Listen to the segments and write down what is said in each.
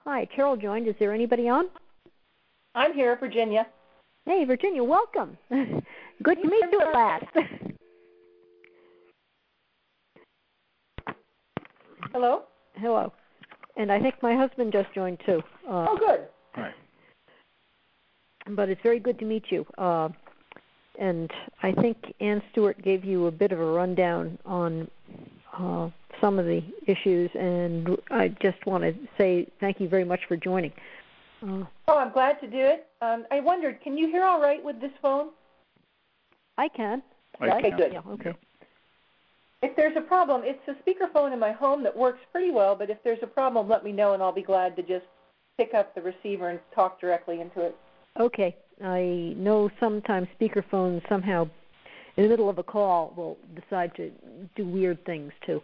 Hi, Carol joined. Is there anybody on? I'm here, Virginia. Hey, Virginia, welcome. Good to meet you at last. Hello? Hello. And I think my husband just joined, too. Oh, good. Hi. But it's very good to meet you. And I think Ann Stewart gave you a bit of a rundown on some of the issues, and I just want to say thank you very much for joining. I'm glad to do it. I wondered, can you hear all right with this phone? I can. Okay, good. Yeah, okay. If there's a problem, it's a speakerphone in my home that works pretty well, but if there's a problem, let me know, and I'll be glad to just pick up the receiver and talk directly into it. Okay. I know sometimes speakerphones somehow, in the middle of a call, will decide to do weird things, too.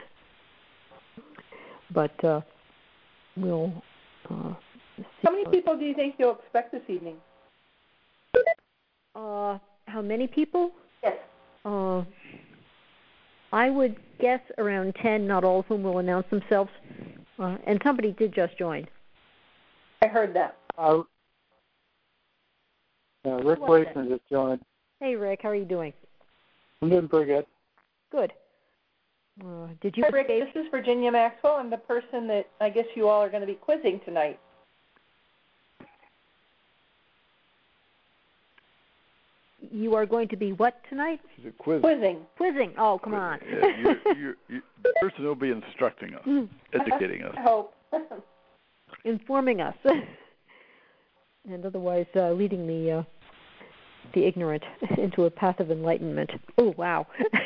But we'll see. How many people do you think you'll expect this evening? How many people? Yes. I would guess around 10, not all of whom will announce themselves. And somebody did just join. I heard that. Rick Wakeman just joined. Hey, Rick, how are you doing? I'm doing pretty good. Good. Did you Hi, Rick, escape? this is Virginia Maxwell. I'm the person that I guess you all are going to be quizzing tonight. You are going to be what tonight? She's a quiz. Quizzing. Quizzing. Oh, come on. Yeah, the person will be instructing us, educating us. I hope. Informing us. And otherwise leading the ignorant into a path of enlightenment. Oh, wow.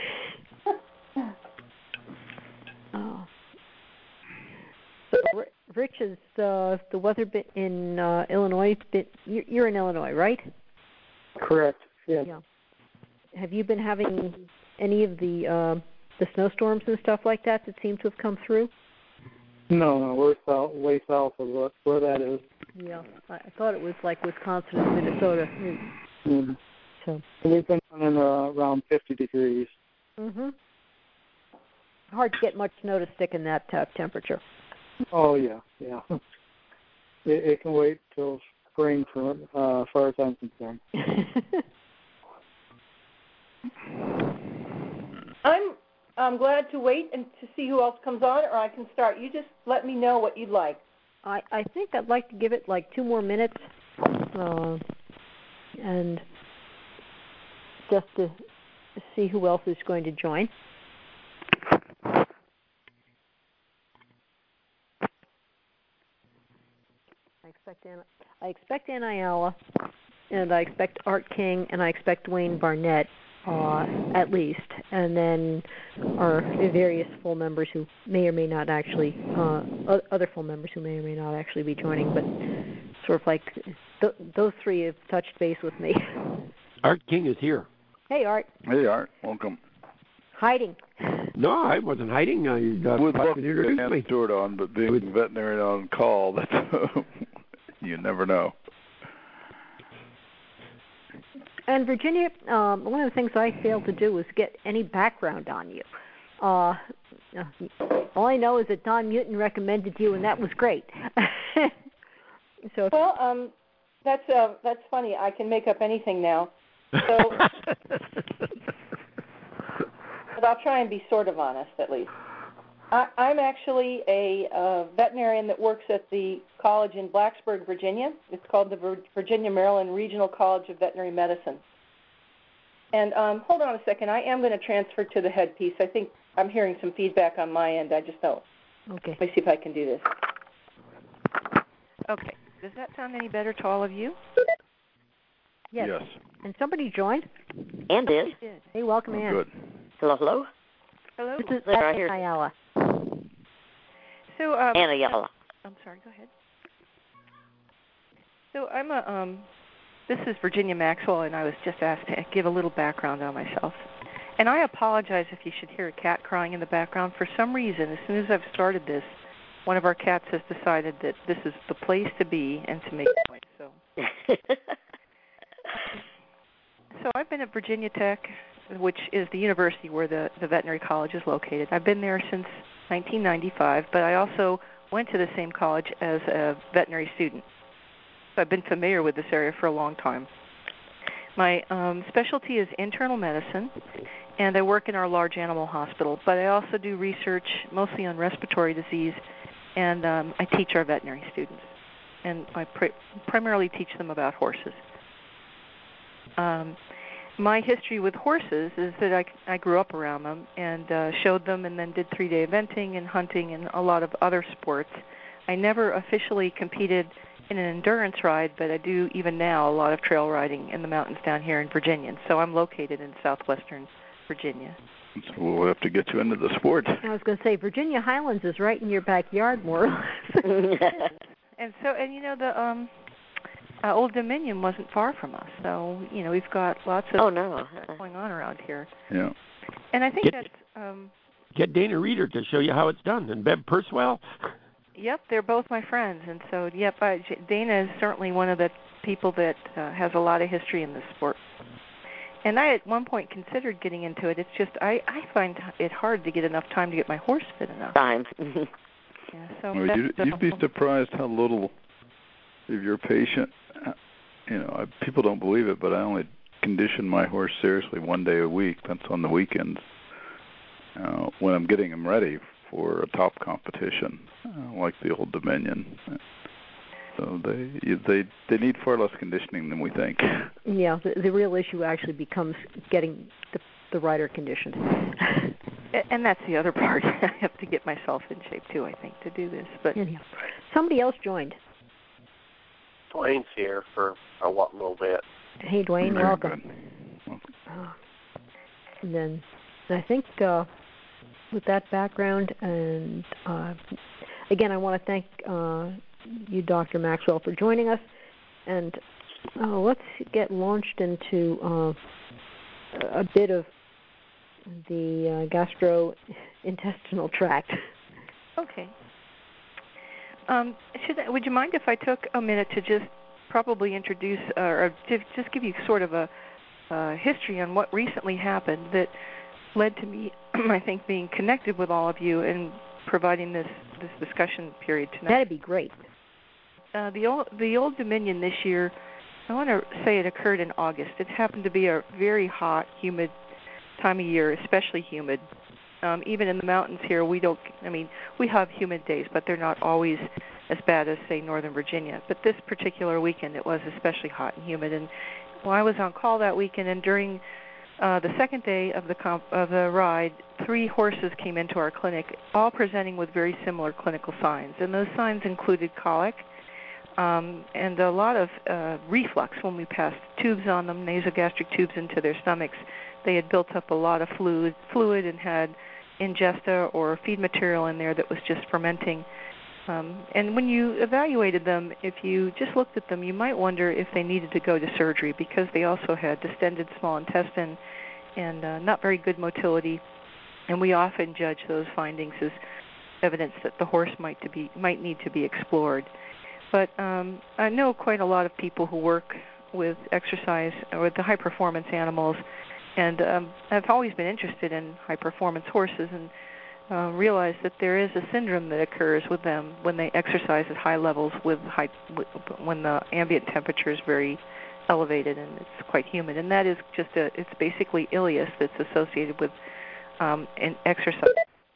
So, Rich, is the weather bit in Illinois? You're in Illinois, right? Correct. Yes. Yeah. Have you been having any of the snowstorms and stuff like that seem to have come through? No, we're way south of where that is. Yeah, I thought it was like Wisconsin and Minnesota. Mm-hmm. So we've been running around 50 degrees. Mhm. Hard to get much snow to stick in that temperature. Oh yeah. It can wait till spring for as far as I'm concerned. I'm glad to wait and to see who else comes on, or I can start. You just let me know what you'd like. I think I'd like to give it like 2 more minutes, and just to see who else is going to join. I expect Ann Ayala, and I expect Art King, and I expect Dwayne Barnett, at least, and then our various full members who may or may not actually, other full members who may or may not actually be joining, but sort of like those three have touched base with me. Art King is here. Hey, Art. Hey, Art. Welcome. Hiding. No, I wasn't hiding. You would love to introduce get me. Ann Stewart on, but being a veterinarian on call, that's you never know. And Virginia, one of the things I failed to do was get any background on you. All I know is that Don Mutin recommended you, and that was great. Well, that's funny. I can make up anything now. So, but I'll try and be sort of honest at least. I'm actually a veterinarian that works at the college in Blacksburg, Virginia. It's called the Virginia Maryland Regional College of Veterinary Medicine. And hold on a second. I am going to transfer to the headpiece. I think I'm hearing some feedback on my end. I just don't. Okay. Let me see if I can do this. Okay. Does that sound any better to all of you? Yes. Yes. And somebody joined? Ann did. Hey, welcome, Ann. Good. Hello, hello. Hello. This is Right here. Ayala. So, Ann Ayala. I'm sorry. Go ahead. So I'm this is Virginia Maxwell, and I was just asked to give a little background on myself. And I apologize if you should hear a cat crying in the background. For some reason, as soon as I've started this, one of our cats has decided that this is the place to be and to make noise. So I've been at Virginia Tech, which is the university where the veterinary college is located. I've been there since 1995, but I also went to the same college as a veterinary student. So I've been familiar with this area for a long time. My specialty is internal medicine, and I work in our large animal hospital, but I also do research mostly on respiratory disease, and I teach our veterinary students, and I primarily teach them about horses. My history with horses is that I grew up around them and showed them, and then did 3-day eventing and hunting and a lot of other sports. I never officially competed in an endurance ride, but I do even now a lot of trail riding in the mountains down here in Virginia. And so I'm located in southwestern Virginia. So we'll have to get you into the sport. I was going to say, Virginia Highlands is right in your backyard, more or less. And you know, the Old Dominion wasn't far from us, so you know we've got lots of going on around here. Yeah. And I think get Dana Reeder to show you how it's done, and Bev Purswell. Yep, they're both my friends, and so Dana is certainly one of the people that has a lot of history in this sport. And I at one point considered getting into it. It's just I find it hard to get enough time to get my horse fit enough. Time. Yeah, so well, you'd be surprised how little of your patient. You know, people don't believe it, but I only condition my horse seriously 1 day a week. That's on the weekends when I'm getting him ready for a top competition like the Old Dominion. So they need far less conditioning than we think. Yeah, the real issue actually becomes getting the rider conditioned. And that's the other part. I have to get myself in shape too, I think, to do this. But anyhow, somebody else joined. Dwayne's here for a little bit. Hey, Dwayne, Very welcome. And then I think with that background, and again, I want to thank you, Dr. Maxwell, for joining us. And let's get launched into a bit of the gastrointestinal tract. Okay. Would you mind if I took a minute to just probably introduce or just give you sort of a history on what recently happened that led to me, I think, being connected with all of you and providing this discussion period tonight? That'd be great. The Old Dominion this year, I want to say it occurred in August. It happened to be a very hot, humid time of year, especially humid. Even in the mountains here, we have humid days, but they're not always as bad as, say, Northern Virginia. But this particular weekend, it was especially hot and humid. And I was on call that weekend, and during the second day of the ride, 3 horses came into our clinic, all presenting with very similar clinical signs. And those signs included colic and a lot of reflux when we passed tubes on them, nasogastric tubes into their stomachs. They had built up a lot of fluid and had ingesta or feed material in there that was just fermenting. And when you evaluated them, if you just looked at them, you might wonder if they needed to go to surgery because they also had distended small intestine and not very good motility. And we often judge those findings as evidence that the horse might need to be explored. But I know quite a lot of people who work with exercise or with the high-performance animals, and I've always been interested in high-performance horses and realize that there is a syndrome that occurs with them when they exercise at high levels when the ambient temperature is very elevated and it's quite humid. And that is it's basically ileus that's associated with an exercise.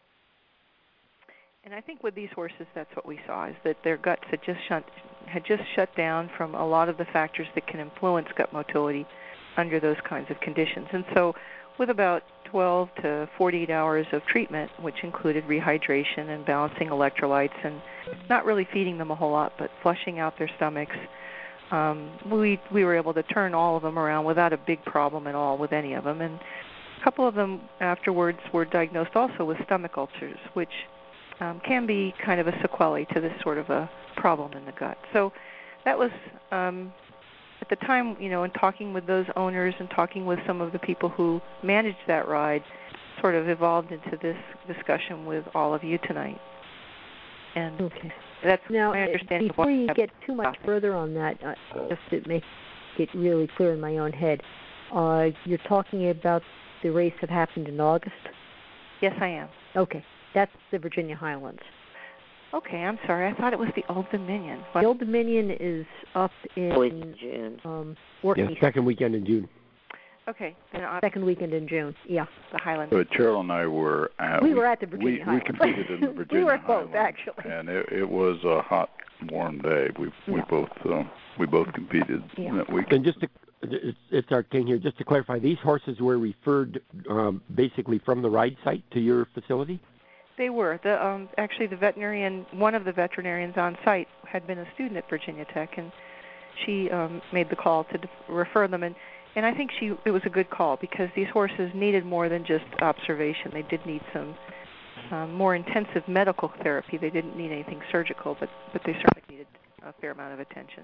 And I think with these horses, that's what we saw, is that their guts had just shut down from a lot of the factors that can influence gut motility under those kinds of conditions. And so with about 12 to 48 hours of treatment, which included rehydration and balancing electrolytes and not really feeding them a whole lot, but flushing out their stomachs, we were able to turn all of them around without a big problem at all with any of them. And a couple of them afterwards were diagnosed also with stomach ulcers, which can be kind of a sequelae to this sort of a problem in the gut. So that was, at the time, in talking with those owners and talking with some of the people who managed that ride, sort of evolved into this discussion with all of you tonight. And okay. That's now, my understanding. Before you get too much further on that, just to make it really clear in my own head, you're talking about the race that happened in August? Yes, I am. Okay. That's the Virginia Highlands. Okay, I'm sorry. I thought it was the Old Dominion. The Old Dominion is up in June. Orkney. Yeah, second weekend in June. Okay, then Second weekend in June. Yeah. The Highlands. But Cheryl and I were at. We were at the Virginia We Highlands. competed in the Virginia We were at Highlands, both, actually. and it was a hot, warm day. We both competed that week. And it's Art King here. Just to clarify, these horses were referred basically from the ride site to your facility? They were. Actually, one of the veterinarians on site had been a student at Virginia Tech, and she made the call to refer them. And I think it was a good call because these horses needed more than just observation. They did need some more intensive medical therapy. They didn't need anything surgical, but they certainly needed a fair amount of attention.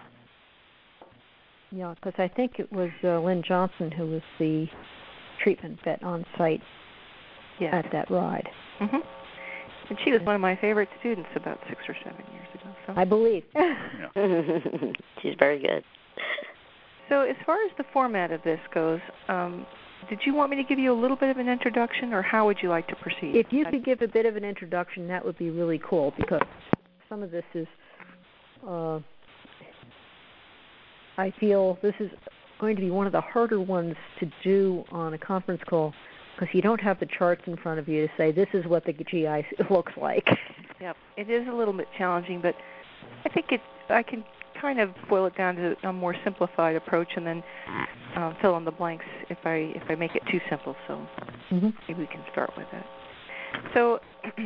Yeah, because I think it was Lynn Johnson who was the treatment vet on site at that ride. Mm-hmm. And she was one of my favorite students about 6 or 7 years ago. So. I believe. She's very good. So as far as the format of this goes, did you want me to give you a little bit of an introduction, or how would you like to proceed? If you could give a bit of an introduction, that would be really cool, because some of this is, I feel this is going to be one of the harder ones to do on a conference call, because you don't have the charts in front of you to say, this is what the GI looks like. Yep, it is a little bit challenging, but I think I can kind of boil it down to a more simplified approach, and then fill in the blanks if I make it too simple. So maybe we can start with that. So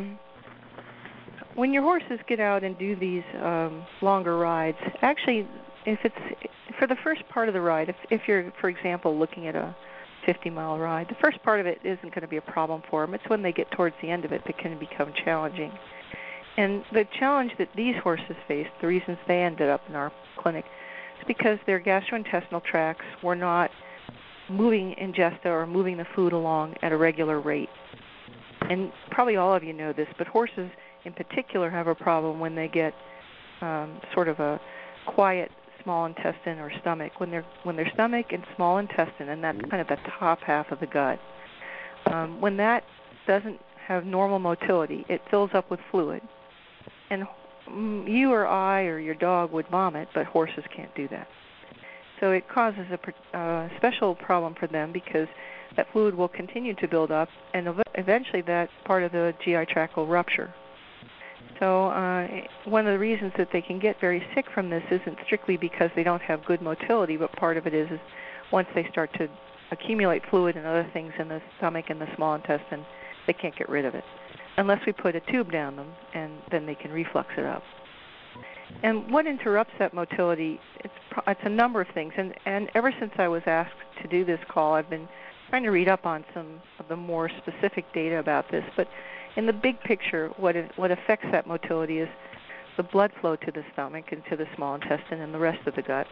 when your horses get out and do these longer rides, actually, if it's for the first part of the ride, if you're, for example, looking at a 50-mile ride, the first part of it isn't going to be a problem for them. It's when they get towards the end of it that can become challenging. And the challenge that these horses faced, the reasons they ended up in our clinic, is because their gastrointestinal tracts were not moving ingesta or moving the food along at a regular rate. And probably all of you know this, but horses in particular have a problem when they get sort of a quiet small intestine or stomach. When their stomach and small intestine, and that's kind of the top half of the gut, when that doesn't have normal motility, it fills up with fluid. And you or I or your dog would vomit, but horses can't do that. So it causes a special problem for them, because that fluid will continue to build up, and eventually that part of the GI tract will rupture. So one of the reasons that they can get very sick from this isn't strictly because they don't have good motility, but part of it is once they start to accumulate fluid and other things in the stomach and the small intestine, they can't get rid of it unless we put a tube down them, and then they can reflux it up. And what interrupts that motility, it's a number of things. And ever since I was asked to do this call, I've been trying to read up on some of the more specific data about this. But in the big picture, what affects that motility is the blood flow to the stomach and to the small intestine and the rest of the gut.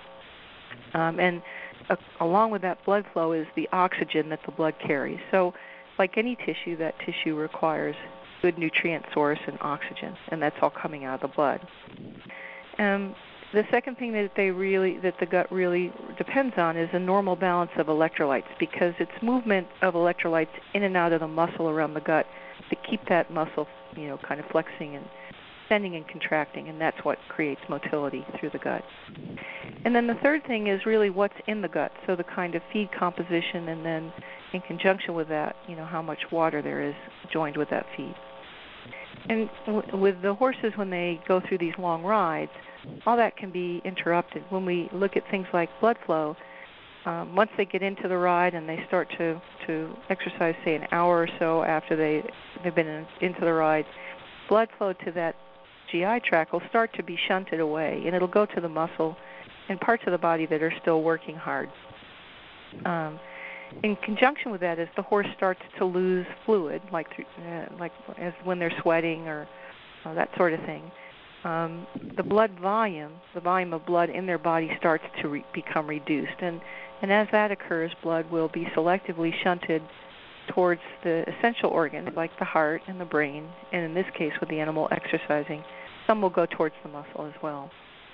Along with that blood flow is the oxygen that the blood carries. So like any tissue, that tissue requires good nutrient source and oxygen, and that's all coming out of the blood. The second thing that the gut really depends on is a normal balance of electrolytes, because it's movement of electrolytes in and out of the muscle around the gut to keep that muscle, kind of flexing and extending and contracting, and that's what creates motility through the gut. And then the third thing is really what's in the gut, so the kind of feed composition, and then in conjunction with that, how much water there is joined with that feed. And with the horses, when they go through these long rides, all that can be interrupted. When we look at things like blood flow, once they get into the ride and they start to exercise, say, an hour or so after they've been into the ride, blood flow to that GI tract will start to be shunted away, and it'll go to the muscle and parts of the body that are still working hard. In conjunction with that, as the horse starts to lose fluid, like as when they're sweating or that sort of thing, the volume of blood in their body starts to become reduced. And as that occurs, blood will be selectively shunted towards the essential organs like the heart and the brain, and in this case with the animal exercising, some will go towards the muscle as well.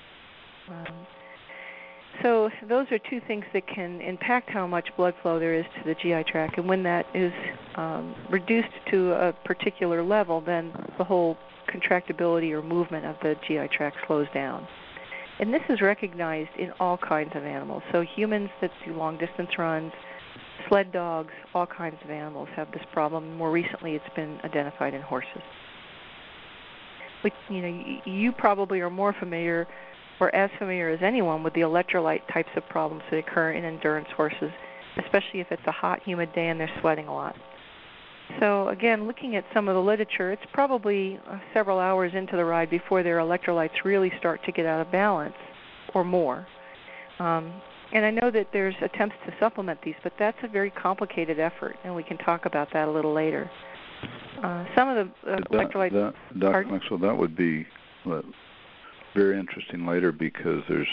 So those are two things that can impact how much blood flow there is to the GI tract, and when that is reduced to a particular level, then the whole contractibility or movement of the GI tract slows down. And this is recognized in all kinds of animals. So humans that do long-distance runs, sled dogs, all kinds of animals have this problem. More recently, it's been identified in horses. But, you probably are more familiar or as familiar as anyone with the electrolyte types of problems that occur in endurance horses, especially if it's a hot, humid day and they're sweating a lot. So again, looking at some of the literature, it's probably several hours into the ride before their electrolytes really start to get out of balance or more. And I know that there's attempts to supplement these, but that's a very complicated effort, and we can talk about that a little later. Some of the electrolytes... Dr. Maxwell, that would be very interesting later because there's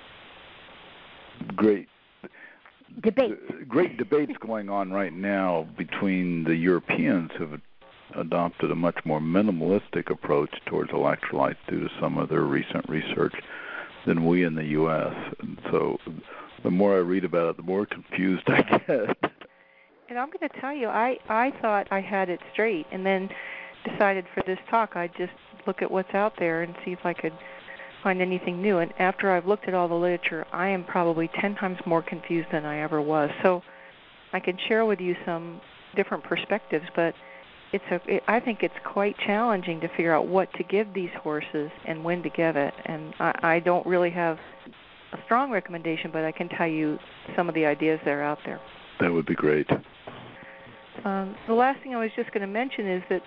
great debates going on right now between the Europeans who have adopted a much more minimalistic approach towards electrolytes due to some of their recent research than we in the U.S. And so the more I read about it, the more confused I get. And I'm going to tell you, I thought I had it straight, and then decided for this talk I'd just look at what's out there and see if I could find anything new. And after I've looked at all the literature, I am probably 10 times more confused than I ever was. So I can share with you some different perspectives, but I think it's quite challenging to figure out what to give these horses and when to give it. And I don't really have a strong recommendation, but I can tell you some of the ideas that are out there. That would be great. The last thing I was just going to mention is that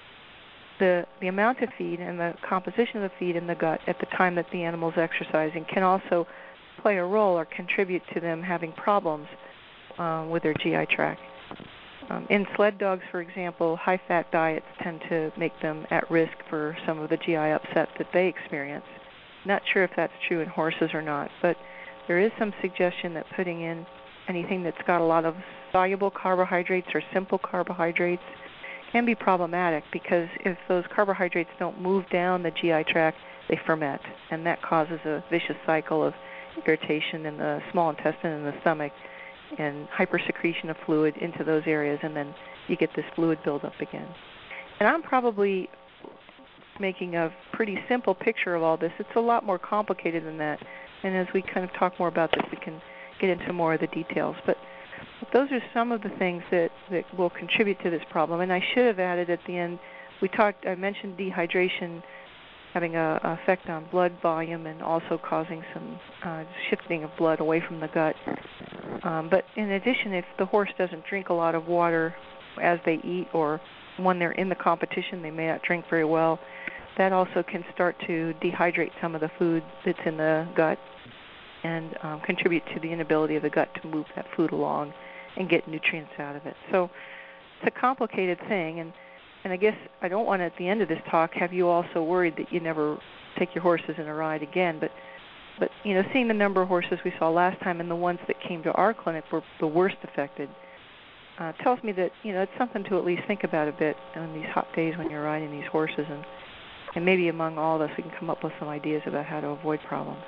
the amount of feed and the composition of the feed in the gut at the time that the animal's exercising can also play a role or contribute to them having problems with their GI tract. In sled dogs, for example, high-fat diets tend to make them at risk for some of the GI upset that they experience. Not sure if that's true in horses or not, but there is some suggestion that putting in anything that's got a lot of soluble carbohydrates or simple carbohydrates can be problematic because if those carbohydrates don't move down the GI tract, they ferment, and that causes a vicious cycle of irritation in the small intestine and the stomach and hypersecretion of fluid into those areas, and then you get this fluid buildup again. And I'm probably making a pretty simple picture of all this. It's a lot more complicated than that, and as we kind of talk more about this, we can get into more of the details. But those are some of the things that will contribute to this problem. And I should have added at the end, I mentioned dehydration having an effect on blood volume and also causing some shifting of blood away from the gut. But in addition, if the horse doesn't drink a lot of water as they eat or when they're in the competition, they may not drink very well, that also can start to dehydrate some of the food that's in the gut and contribute to the inability of the gut to move that food along and get nutrients out of it. So it's a complicated thing, and I guess I don't want to, at the end of this talk, have you also worried that you never take your horses in a ride again. But seeing the number of horses we saw last time and the ones that came to our clinic were the worst affected tells me that it's something to at least think about a bit on these hot days when you're riding these horses, and maybe among all of us we can come up with some ideas about how to avoid problems.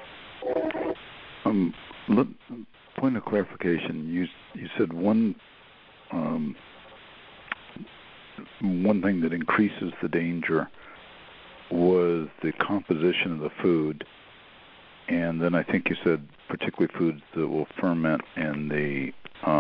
Point of clarification. You said one thing that increases the danger was the composition of the food, and then I think you said particularly foods that will ferment in the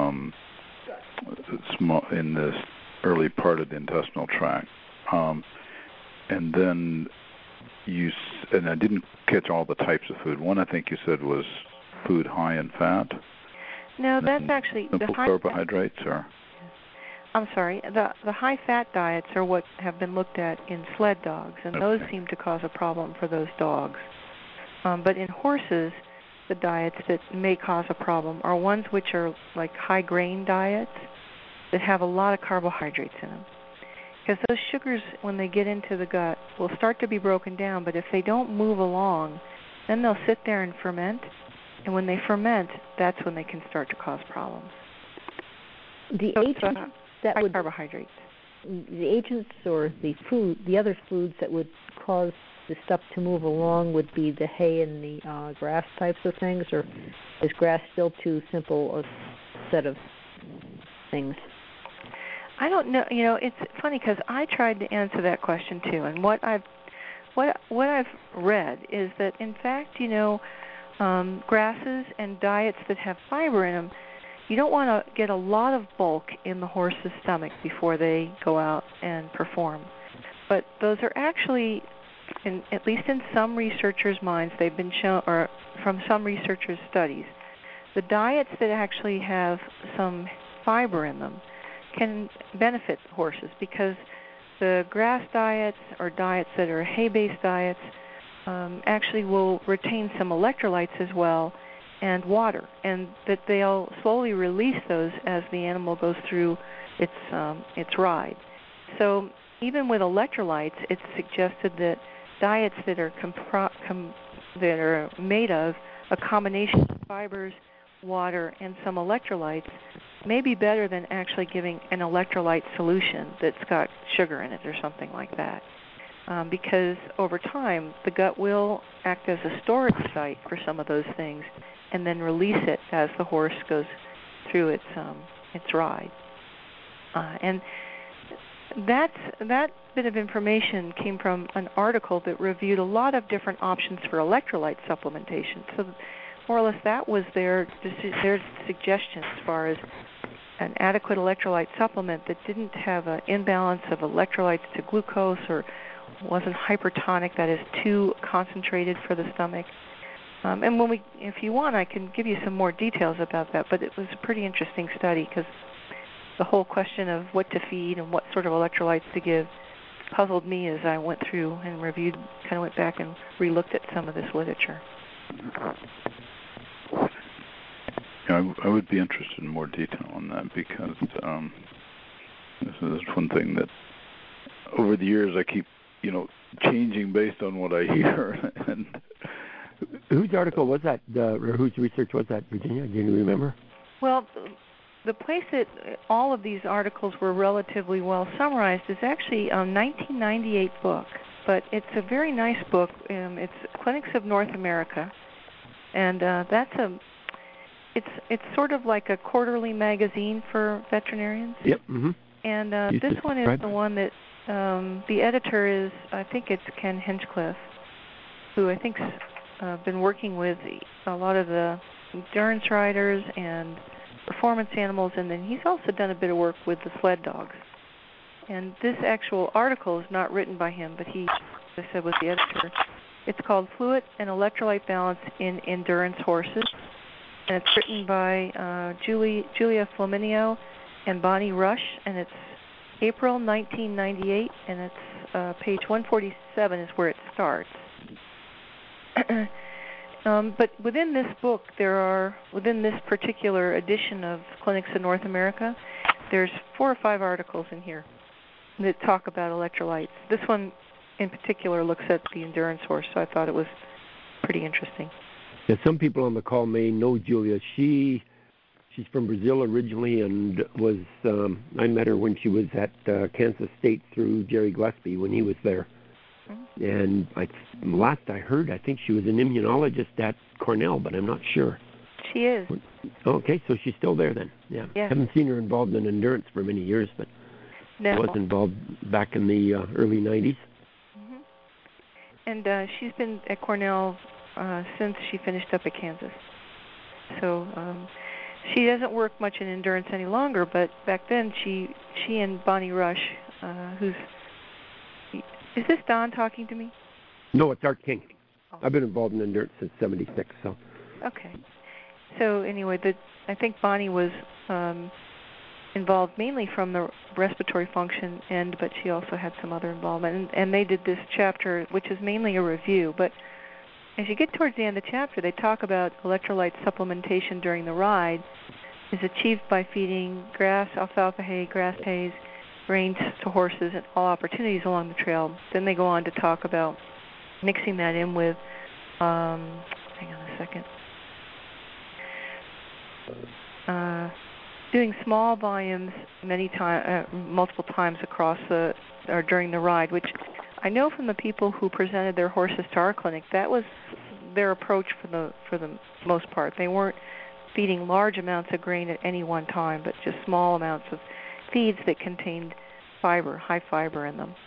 in the early part of the intestinal tract, and then and I didn't catch all the types of food. One I think you said was food high in fat. No, that's actually simple the high carbohydrates, or I'm sorry, the high-fat diets are what have been looked at in sled dogs, and those seem to cause a problem for those dogs. But in horses, the diets that may cause a problem are ones which are like high-grain diets that have a lot of carbohydrates in them. Because those sugars, when they get into the gut, will start to be broken down, but if they don't move along, then they'll sit there and ferment, and when they ferment, that's when they can start to cause problems. The agents that would carbohydrates. The agents or the other foods that would cause the stuff to move along would be the hay and the grass types of things, or is grass still too simple a set of things? I don't know. You know, it's funny because I tried to answer that question too, and what I've read is that in fact, you know, grasses and diets that have fiber in them, you don't want to get a lot of bulk in the horse's stomach before they go out and perform. But those are actually, at least in some researchers' minds, they've been shown, or from some researchers' studies, the diets that actually have some fiber in them can benefit horses, because the grass diets or diets that are hay-based diets actually will retain some electrolytes as well, and water, and that they'll slowly release those as the animal goes through its ride. So even with electrolytes, it's suggested that diets that are made of a combination of fibers, water, and some electrolytes may be better than actually giving an electrolyte solution that's got sugar in it or something like that. Because over time, the gut will act as a storage site for some of those things, and then release it as the horse goes through its ride. And that bit of information came from an article that reviewed a lot of different options for electrolyte supplementation. So more or less that was their suggestion as far as an adequate electrolyte supplement that didn't have an imbalance of electrolytes to glucose or wasn't hypertonic, that is too concentrated for the stomach. And if you want, I can give you some more details about that, but it was a pretty interesting study because the whole question of what to feed and what sort of electrolytes to give puzzled me as I went through and reviewed, kind of went back and re-looked at some of this literature. Yeah, I would be interested in more detail on that, because this is one thing that over the years I keep, changing based on what I hear. And whose article was that, or whose research was that, Virginia? Do you remember? Well, the place that all of these articles were relatively well summarized is actually a 1998 book, but it's a very nice book. It's Clinics of North America, and it's sort of like a quarterly magazine for veterinarians. Yep. Mm-hmm. And this one is the one that the editor is, I think it's Ken Hinchcliffe, who I think's been working with a lot of the endurance riders and performance animals, and then he's also done a bit of work with the sled dogs. And this actual article is not written by him, but he, as I said, was the editor. It's called Fluid and Electrolyte Balance in Endurance Horses, and it's written by Julia Flaminio and Bonnie Rush, and it's April 1998, and it's page 147 is where it starts. But within this book, within this particular edition of Clinics in North America, there's 4 or 5 articles in here that talk about electrolytes. This one in particular looks at the endurance horse, so I thought it was pretty interesting. Yeah, some people on the call may know Julia. She's from Brazil originally, and was I met her when she was at Kansas State through Jerry Gillespie when he was there. And last I heard, I think she was an immunologist at Cornell, but I'm not sure. She is. Okay, so she's still there then. Yeah. Haven't seen her involved in endurance for many years, but was involved back in the early 90s. Mm-hmm. And she's been at Cornell since she finished up at Kansas. So she doesn't work much in endurance any longer, but back then she and Bonnie Rush, is this Don talking to me? No, it's Art King. Oh. I've been involved in endurance since '76. So. Okay. So anyway, I think Bonnie was involved mainly from the respiratory function end, but she also had some other involvement. And they did this chapter, which is mainly a review. But as you get towards the end of the chapter, they talk about electrolyte supplementation during the ride is achieved by feeding grass, alfalfa hay, grass hays, grains to horses at all opportunities along the trail. Then they go on to talk about mixing that in with, hang on a second, doing small volumes multiple times across or during the ride, which I know from the people who presented their horses to our clinic, that was their approach for the most part. They weren't feeding large amounts of grain at any one time, but just small amounts of feeds that contained fiber, high fiber in them.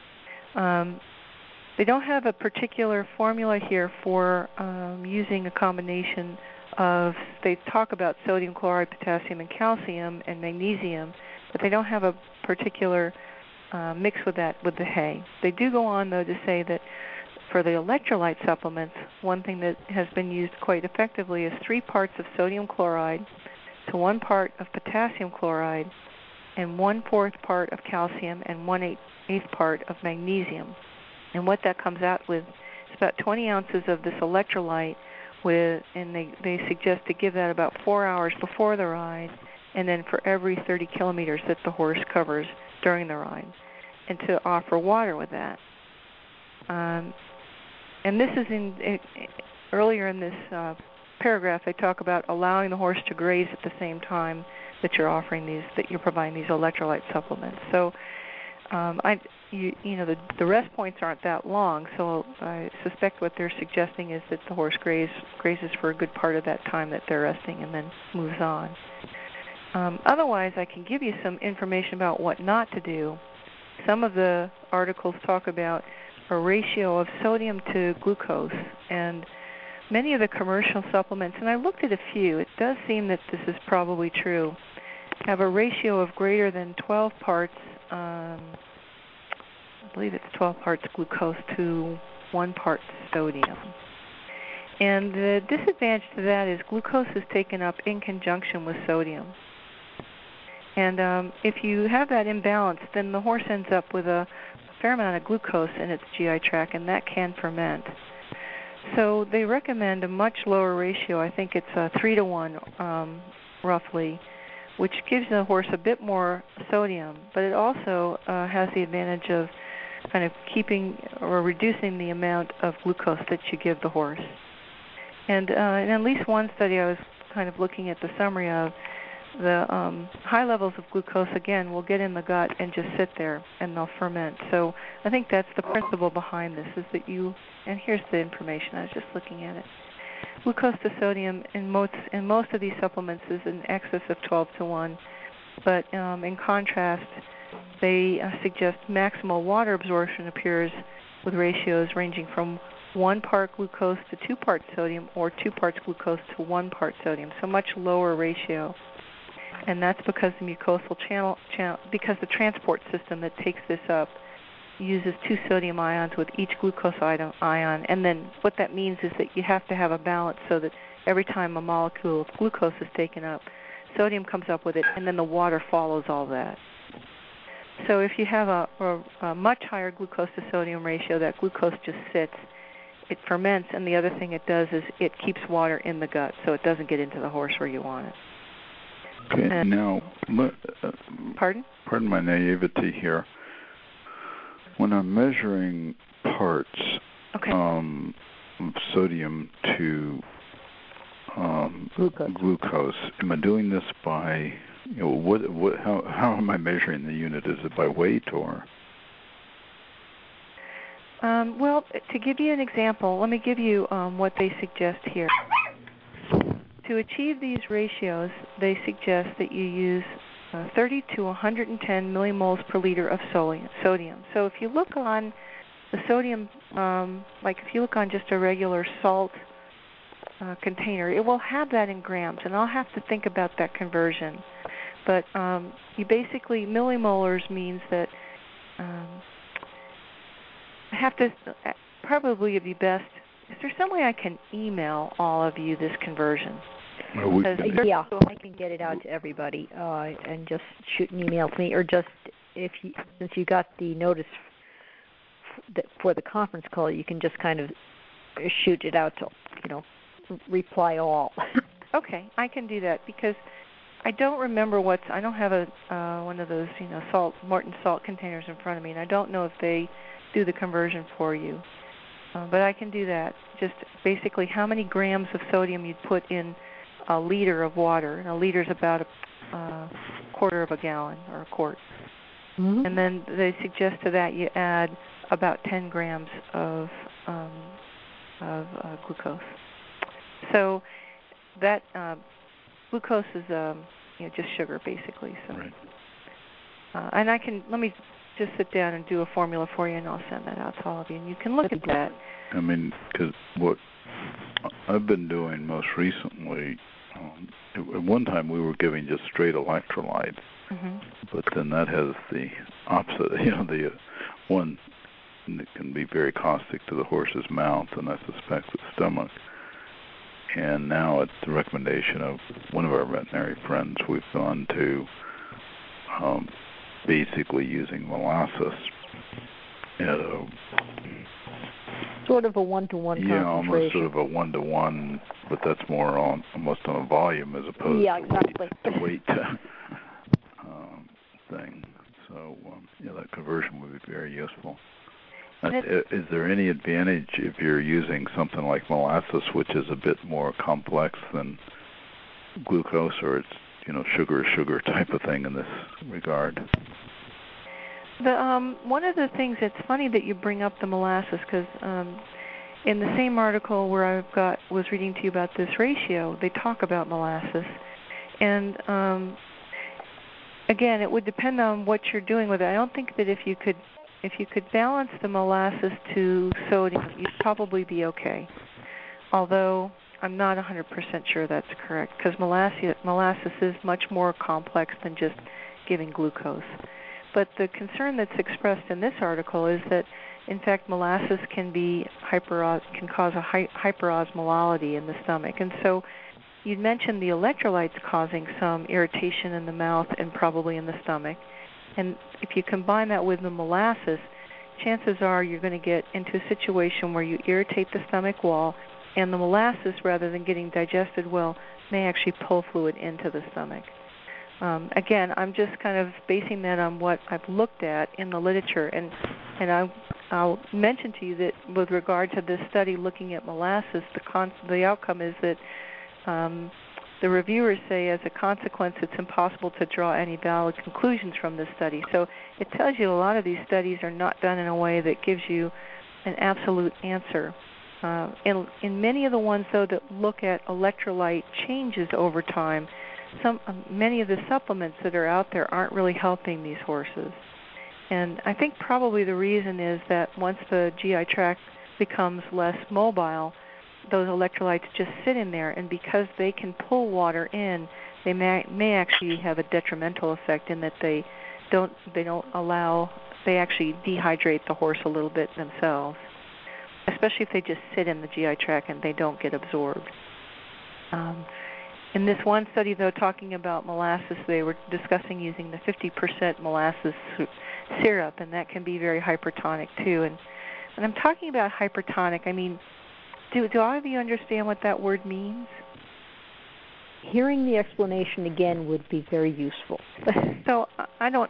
They don't have a particular formula here for using a combination of, they talk about sodium chloride, potassium, and calcium, and magnesium, but they don't have a particular mix with that with the hay. They do go on, though, to say that for the electrolyte supplements, one thing that has been used quite effectively is 3 parts of sodium chloride to 1 part of potassium chloride and 1/4 part of calcium and 1/8 part of magnesium. And what that comes out with is about 20 ounces of this electrolyte, and they suggest to give that about 4 hours before the ride, and then for every 30 kilometers that the horse covers during the ride, and to offer water with that. And this is earlier in this paragraph. They talk about allowing the horse to graze at the same time that you're offering these, that you're providing these electrolyte supplements. So, the rest points aren't that long. So I suspect what they're suggesting is that the horse grazes for a good part of that time that they're resting, and then moves on. Otherwise, I can give you some information about what not to do. Some of the articles talk about a ratio of sodium to glucose, and many of the commercial supplements, and I looked at a few, it does seem that this is probably true, have a ratio of greater than 12 parts, I believe it's 12 parts glucose to 1 part sodium. And the disadvantage to that is glucose is taken up in conjunction with sodium. And if you have that imbalance, then the horse ends up with a fair amount of glucose in its GI tract, and that can ferment. So they recommend a much lower ratio. I think it's 3-to-1 roughly, which gives the horse a bit more sodium, but it also has the advantage of kind of keeping or reducing the amount of glucose that you give the horse. And in at least one study I was kind of looking at the summary of, the high levels of glucose, again, will get in the gut and just sit there, and they'll ferment. So I think that's the principle behind this, is that and here's the information, I was just looking at it. Glucose to sodium in most of these supplements is in excess of 12-to-1, but in contrast, they suggest maximal water absorption appears with ratios ranging from 1 part glucose to 2 parts sodium, or 2 parts glucose to 1 part sodium, so much lower ratio. And that's because the mucosal channel, because the transport system that takes this up uses 2 sodium ions with each glucose ion. And then what that means is that you have to have a balance so that every time a molecule of glucose is taken up, sodium comes up with it, and then the water follows all that. So if you have a much higher glucose to sodium ratio, that glucose just sits, it ferments, and the other thing it does is it keeps water in the gut, so it doesn't get into the horse where you want it. Okay, now, pardon my naivety here. When I'm measuring parts of sodium to glucose, am I doing this by, how am I measuring the unit? Is it by weight or? Well, to give you an example, let me give you what they suggest here. To achieve these ratios, they suggest that you use 30 to 110 millimoles per liter of sodium. So if you look on the sodium, like if you look on just a regular salt container, it will have that in grams, and I'll have to think about that conversion. But you basically, millimolars means that I have to, probably it'd be best, is there some way I can email all of you this conversion? Yeah, I can get it out to everybody and just shoot an email to me, or just since you got the notice for the conference call, you can just kind of shoot it out to, reply all. Okay, I can do that because I don't remember I don't have one of those, Morton salt containers in front of me, and I don't know if they do the conversion for you. But I can do that. Just basically how many grams of sodium you'd put in a liter of water. And a liter is about a quarter of a gallon or a quart. Mm-hmm. And then they suggest to that you add about 10 grams of glucose. So that glucose is just sugar basically. So. Right. and let me just sit down and do a formula for you, and I'll send that out to all of you, and you can look at that. I mean, because what I've been doing most recently, at one time we were giving just straight electrolytes, but then that has the opposite, the one that can be very caustic to the horse's mouth, and I suspect the stomach. And now at the recommendation of one of our veterinary friends, we've gone to basically using molasses. Sort of a one-to-one concentration. Yeah, almost sort of a one-to-one, but that's more almost on a volume as opposed to weight thing. So, that conversion would be very useful. Is there any advantage if you're using something like molasses, which is a bit more complex than glucose, or it's sugar type of thing in this regard? One of the things, it's funny that you bring up the molasses, because in the same article where was reading to you about this ratio, they talk about molasses, and again, it would depend on what you're doing with it. I don't think that if you could balance the molasses to sodium, you'd probably be okay. Although I'm not 100% sure that's correct, because molasses is much more complex than just giving glucose. But the concern that's expressed in this article is that, in fact, molasses can cause a hyperosmolality in the stomach. And so you'd mentioned the electrolytes causing some irritation in the mouth and probably in the stomach. And if you combine that with the molasses, chances are you're going to get into a situation where you irritate the stomach wall, and the molasses, rather than getting digested well, may actually pull fluid into the stomach. Again, I'm just kind of basing that on what I've looked at in the literature, and I'll mention to you that with regard to this study looking at molasses, the outcome is that the reviewers say, as a consequence, it's impossible to draw any valid conclusions from this study. So it tells you a lot of these studies are not done in a way that gives you an absolute answer. In many of the ones, though, that look at electrolyte changes over time, many of the supplements that are out there aren't really helping these horses. And I think probably the reason is that once the GI tract becomes less mobile, those electrolytes just sit in there, and because they can pull water in, they may actually have a detrimental effect in that they actually dehydrate the horse a little bit themselves, especially if they just sit in the GI tract and they don't get absorbed. In this one study, though, talking about molasses, they were discussing using the 50% molasses syrup, and that can be very hypertonic too. And when I'm talking about hypertonic, I mean, do all of you understand what that word means? Hearing the explanation again would be very useful. So I don't.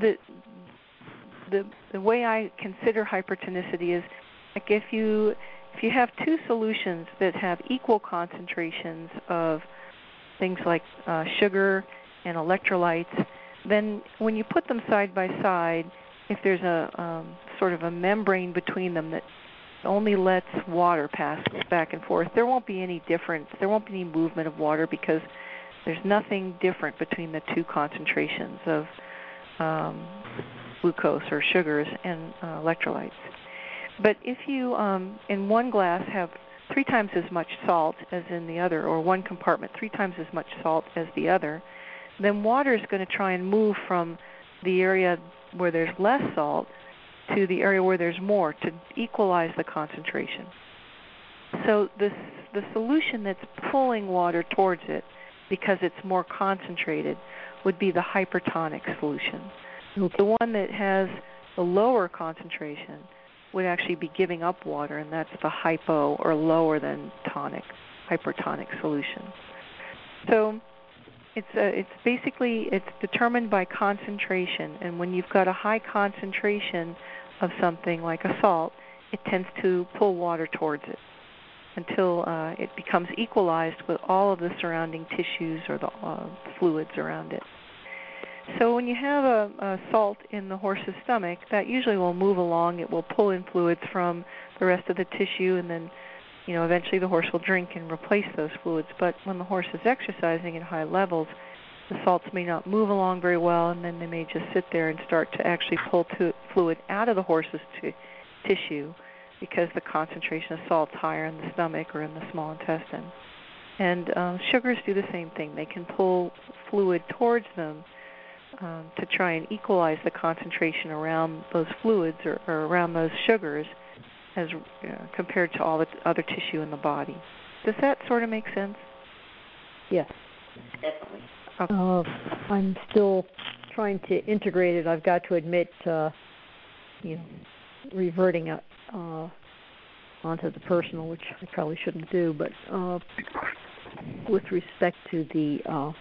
The way I consider hypertonicity is like if you have two solutions that have equal concentrations of things like sugar and electrolytes, then when you put them side by side, if there's a sort of a membrane between them that only lets water pass back and forth, there won't be any difference. There won't be any movement of water because there's nothing different between the two concentrations of glucose or sugars and electrolytes. But if you, in one glass, have 3 times as much salt as in the other, or one compartment 3 times as much salt as the other, then water is going to try and move from the area where there's less salt to the area where there's more to equalize the concentration. So the solution that's pulling water towards it because it's more concentrated would be the hypertonic solution. The one that has the lower concentration would actually be giving up water, and that's the hypo or lower than tonic, hypertonic solution. So it's basically determined by concentration, and when you've got a high concentration of something like a salt, it tends to pull water towards it until it becomes equalized with all of the surrounding tissues or the fluids around it. So when you have a salt in the horse's stomach, that usually will move along. It will pull in fluids from the rest of the tissue, and then eventually the horse will drink and replace those fluids. But when the horse is exercising at high levels, the salts may not move along very well, and then they may just sit there and start to actually pull fluid out of the horse's tissue because the concentration of salt's higher in the stomach or in the small intestine. And sugars do the same thing. They can pull fluid towards them to try and equalize the concentration around those fluids or around those sugars as compared to all the other tissue in the body. Does that sort of make sense? Yes. Definitely. Okay. I'm still trying to integrate it. I've got to admit, reverting onto the personal, which I probably shouldn't do, but with respect to the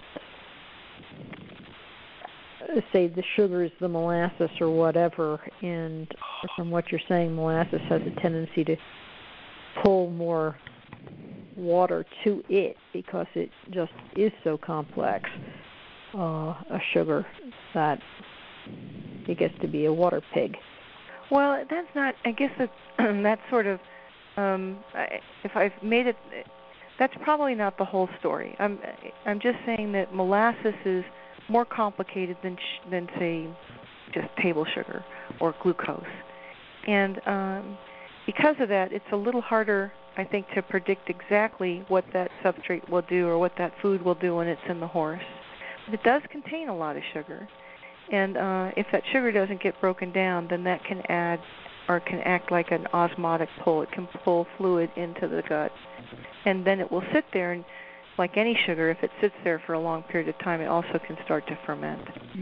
say the sugars, the molasses or whatever, and from what you're saying, molasses has a tendency to pull more water to it because it just is so complex, a sugar, that it gets to be a water pig. Well, that's not, I guess that's sort of, if I've made it, that's probably not the whole story. I'm just saying that molasses is more complicated than say, just table sugar or glucose. And because of that, it's a little harder, I think, to predict exactly what that substrate will do or what that food will do when it's in the horse. But it does contain a lot of sugar. And if that sugar doesn't get broken down, then that can add or can act like an osmotic pull. It can pull fluid into the gut. And then it will sit there, and like any sugar, if it sits there for a long period of time, it also can start to ferment.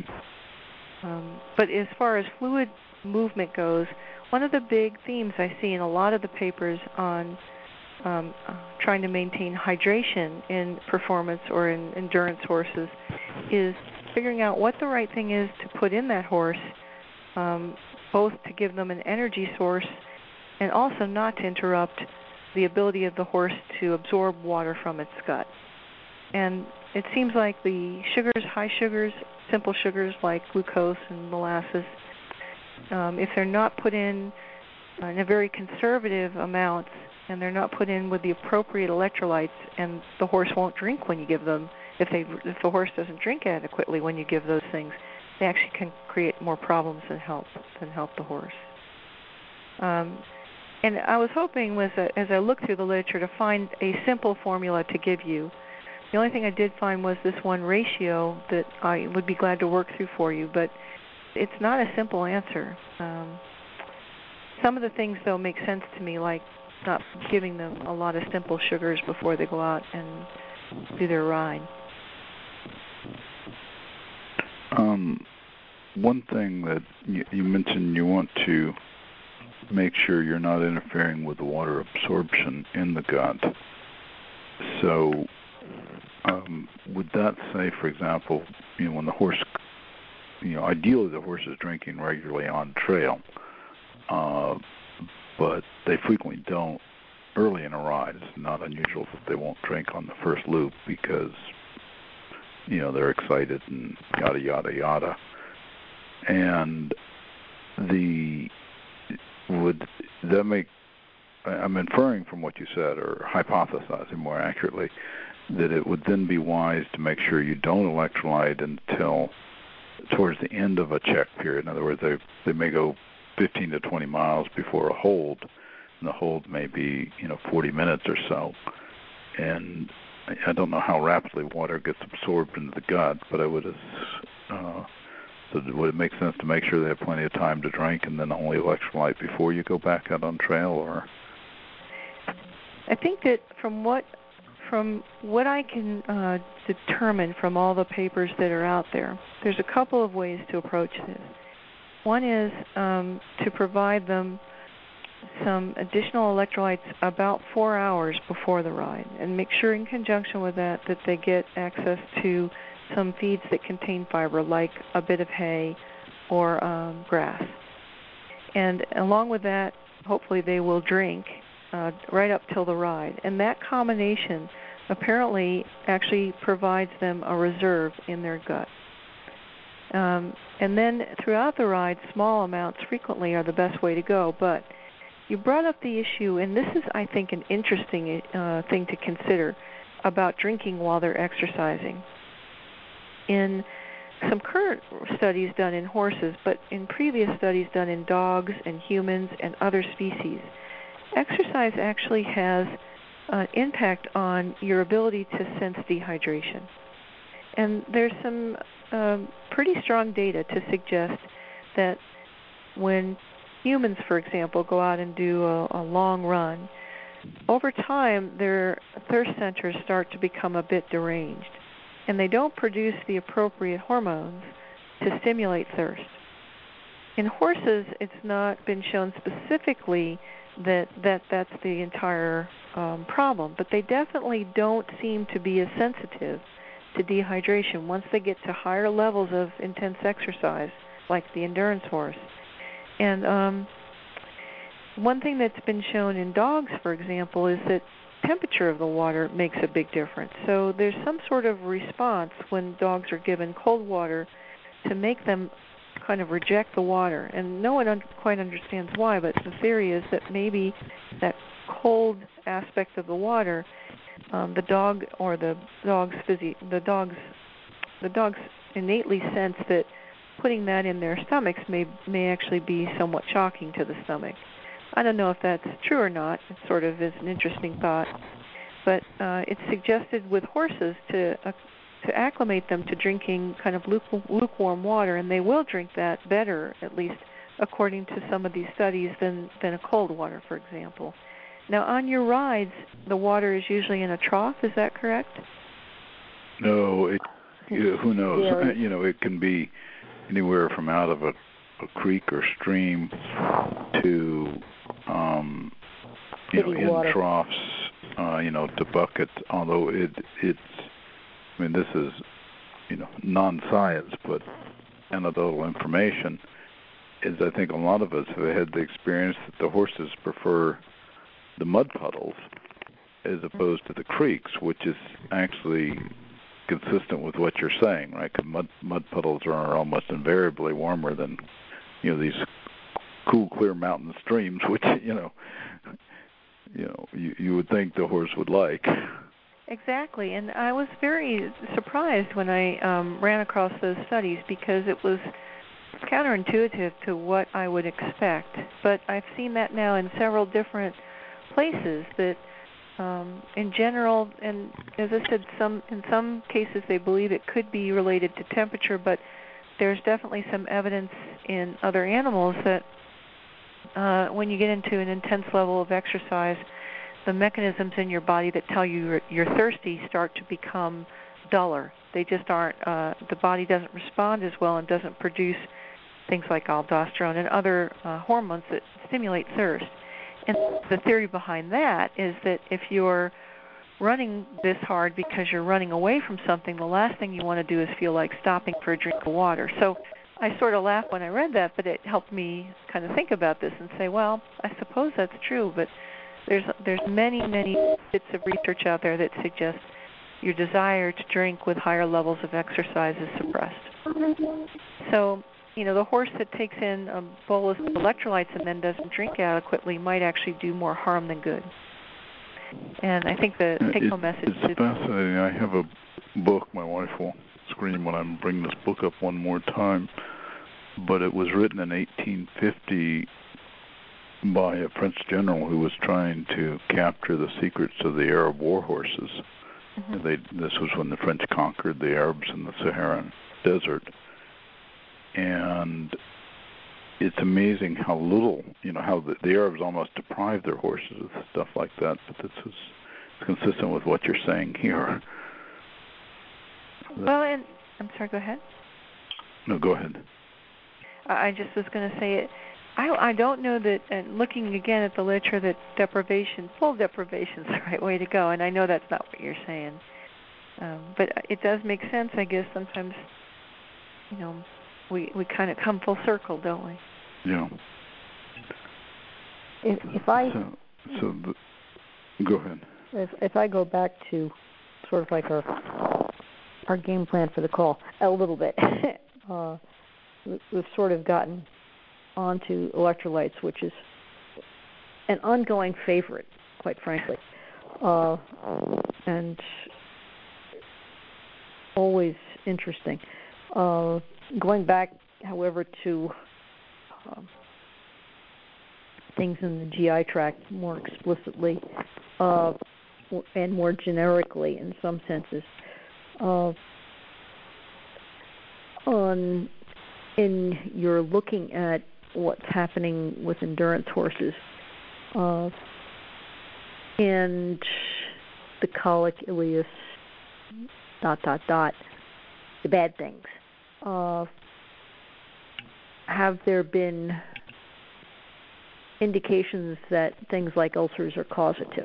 But as far as fluid movement goes, one of the big themes I see in a lot of the papers on trying to maintain hydration in performance or in endurance horses is figuring out what the right thing is to put in that horse, both to give them an energy source and also not to interrupt the ability of the horse to absorb water from its gut. And it seems like the sugars, high sugars, simple sugars like glucose and molasses, if they're not put in a very conservative amounts and they're not put in with the appropriate electrolytes, and the horse won't drink when you give them, if the horse doesn't drink adequately when you give those things, they actually can create more problems than help the horse. And I was hoping, as I looked through the literature, to find a simple formula to give you. The only thing I did find was this one ratio that I would be glad to work through for you, but it's not a simple answer. Some of the things, though, make sense to me, like not giving them a lot of simple sugars before they go out and do their ride. One thing that you mentioned, you want to make sure you're not interfering with the water absorption in the gut. So would that say, for example, when the horse, ideally the horse is drinking regularly on trail, but they frequently don't early in a ride. It's not unusual that they won't drink on the first loop because, they're excited and yada, yada, yada. And would that make, I'm inferring from what you said, or hypothesizing more accurately, that it would then be wise to make sure you don't electrolyte until towards the end of a check period. In other words, they may go 15 to 20 miles before a hold, and the hold may be 40 minutes or so. And I don't know how rapidly water gets absorbed into the gut, but I would so would it make sense to make sure they have plenty of time to drink and then only electrolyte before you go back out on trail? Or I think that from what I can determine from all the papers that are out there, there's a couple of ways to approach this. One is to provide them some additional electrolytes about 4 hours before the ride, and make sure in conjunction with that they get access to some feeds that contain fiber, like a bit of hay or grass. And along with that, hopefully they will drink right up till the ride. And that combination apparently actually provides them a reserve in their gut. And then throughout the ride, small amounts frequently are the best way to go. But you brought up the issue, and this is, I think, an interesting thing to consider about drinking while they're exercising. in some current studies done in horses, but in previous studies done in dogs and humans and other species, exercise actually has an impact on your ability to sense dehydration. And there's some pretty strong data to suggest that when humans, for example, go out and do a long run, over time their thirst centers start to become a bit deranged, and they don't produce the appropriate hormones to stimulate thirst. In horses, it's not been shown specifically that that's the entire problem, but they definitely don't seem to be as sensitive to dehydration once they get to higher levels of intense exercise, like the endurance horse. And one thing that's been shown in dogs, for example, is that temperature of the water makes a big difference. So there's some sort of response when dogs are given cold water to make them kind of reject the water. And no one quite understands why, but the theory is that maybe that cold aspect of the water, the dogs innately sense that putting that in their stomachs may actually be somewhat shocking to the stomach. I don't know if that's true or not. It sort of is an interesting thought. But it's suggested with horses to acclimate them to drinking kind of lukewarm water, and they will drink that better, at least according to some of these studies, than a cold water, for example. Now, on your rides, the water is usually in a trough. Is that correct? No, who knows? Yeah. It can be anywhere from out of a creek or stream to in water. troughs, to buckets. Although it's this is non-science, but anecdotal information is I think a lot of us have had the experience that the horses prefer the mud puddles as opposed to the creeks, which is actually consistent with what you're saying, right? Because mud puddles are almost invariably warmer than these cool, clear mountain streams, which you would think the horse would like. Exactly, and I was very surprised when I ran across those studies because it was counterintuitive to what I would expect. But I've seen that now in several different places that in general, and as I said, in some cases they believe it could be related to temperature, but there's definitely some evidence in other animals that when you get into an intense level of exercise, the mechanisms in your body that tell you you're thirsty start to become duller. They just aren't, the body doesn't respond as well and doesn't produce things like aldosterone and other hormones that stimulate thirst. And the theory behind that is that if you're running this hard because you're running away from something, the last thing you want to do is feel like stopping for a drink of water. So I sort of laughed when I read that, but it helped me kind of think about this and say, well, I suppose that's true, but there's many, many bits of research out there that suggest your desire to drink with higher levels of exercise is suppressed. So, the horse that takes in a bolus of electrolytes and then doesn't drink adequately might actually do more harm than good. And I think the take-home message is fascinating. I have a book. My wife will scream when I bring this book up one more time. But it was written in 1850 by a French general who was trying to capture the secrets of the Arab war horses. Mm-hmm. This was when the French conquered the Arabs in the Saharan desert. And it's amazing how little, how the Arabs almost deprived their horses of stuff like that. But this is consistent with what you're saying here. Well, and I'm sorry, go ahead. No, go ahead. I just was going to say it. I don't know that, and looking again at the literature, that full deprivation is the right way to go. And I know that's not what you're saying. But it does make sense, I guess, sometimes, we kind of come full circle, don't we? Yeah. Go ahead. If I go back to sort of like our game plan for the call a little bit, we've sort of gotten onto electrolytes, which is an ongoing favorite, quite frankly. And a always interesting. Going back, however, to things in the GI tract more explicitly and more generically in some senses. In you're looking at what's happening with endurance horses and the colic ileus ... the bad things. Have there been indications that things like ulcers are causative?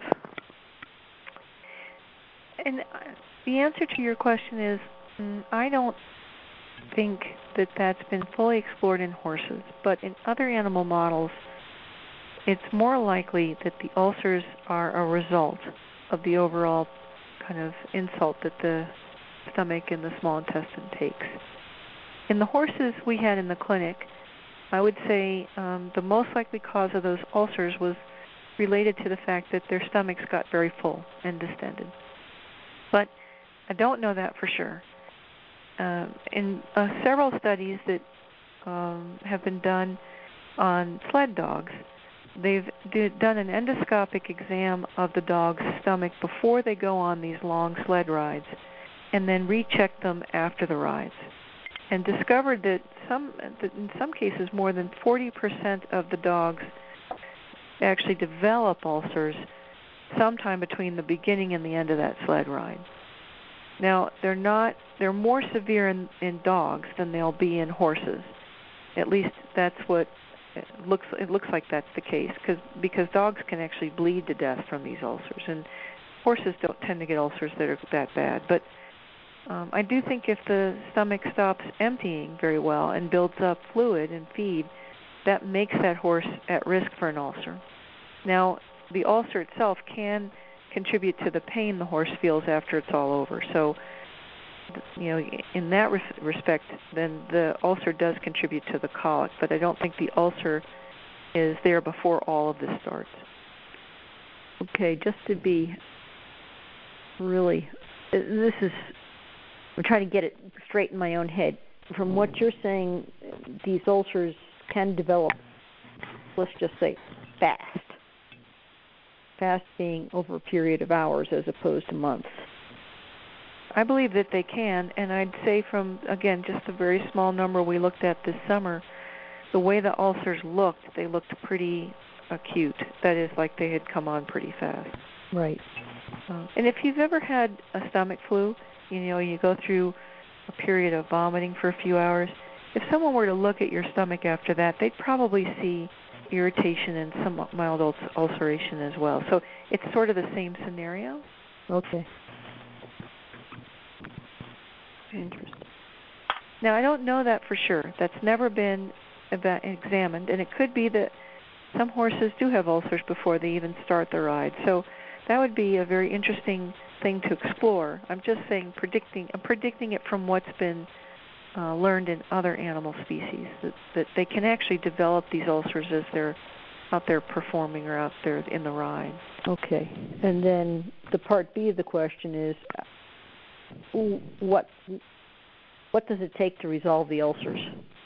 And the answer to your question is I don't think that that's been fully explored in horses, but in other animal models, it's more likely that the ulcers are a result of the overall kind of insult that the stomach and the small intestine takes. In the horses we had in the clinic, I would say the most likely cause of those ulcers was related to the fact that their stomachs got very full and distended. But I don't know that for sure. In several studies that have been done on sled dogs, they've done an endoscopic exam of the dog's stomach before they go on these long sled rides, and then rechecked them after the rides, and discovered that in some cases more than 40% of the dogs actually develop ulcers sometime between the beginning and the end of that sled ride. Now, they're more severe in dogs than they'll be in horses. At least that's what it looks like that's the case, because dogs can actually bleed to death from these ulcers, and horses don't tend to get ulcers that are that bad. But I do think if the stomach stops emptying very well and builds up fluid and feed, that makes that horse at risk for an ulcer. Now, the ulcer itself can contribute to the pain the horse feels after it's all over. So, in that respect, then the ulcer does contribute to the colic, but I don't think the ulcer is there before all of this starts. Okay, just to be really, I'm trying to get it straight in my own head. From what you're saying, these ulcers can develop, let's just say, fast. Fast being over a period of hours as opposed to months. I believe that they can, and I'd say from, again, just the very small number we looked at this summer, the way the ulcers looked, they looked pretty acute. That is, like they had come on pretty fast. Right. And if you've ever had a stomach flu, you go through a period of vomiting for a few hours, if someone were to look at your stomach after that, they'd probably see irritation and some mild ulceration as well. So it's sort of the same scenario. Okay. Interesting. Now, I don't know that for sure. That's never been examined, and it could be that some horses do have ulcers before they even start the ride. So that would be a very interesting thing to explore. I'm just saying, I'm predicting it from what's been learned in other animal species, that they can actually develop these ulcers as they're out there performing or out there in the ride. Okay. And then the part B of the question is, what does it take to resolve the ulcers?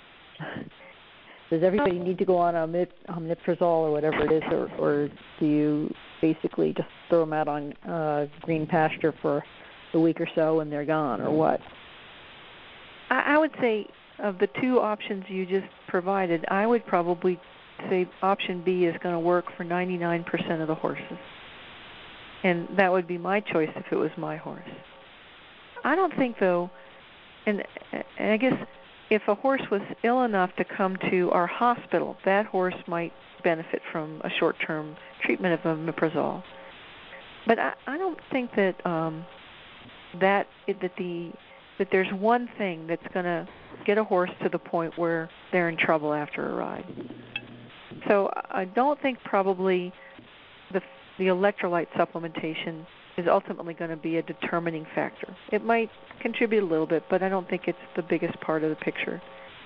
Does everybody need to go on omeprazole or whatever it is, or do you basically just throw them out on green pasture for a week or so and they're gone, or what? I would say of the two options you just provided, I would probably say option B is going to work for 99% of the horses. And that would be my choice if it was my horse. I don't think, though, and I guess if a horse was ill enough to come to our hospital, that horse might benefit from a short-term treatment of omeprazole. But I don't think that that there's one thing that's going to get a horse to the point where they're in trouble after a ride. So I don't think probably the electrolyte supplementation is ultimately going to be a determining factor. It might contribute a little bit, but I don't think it's the biggest part of the picture.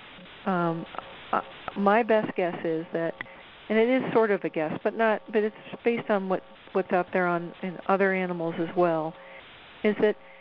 My best guess is that, and it is sort of a guess, but it's based on what's out there in other animals as well, is that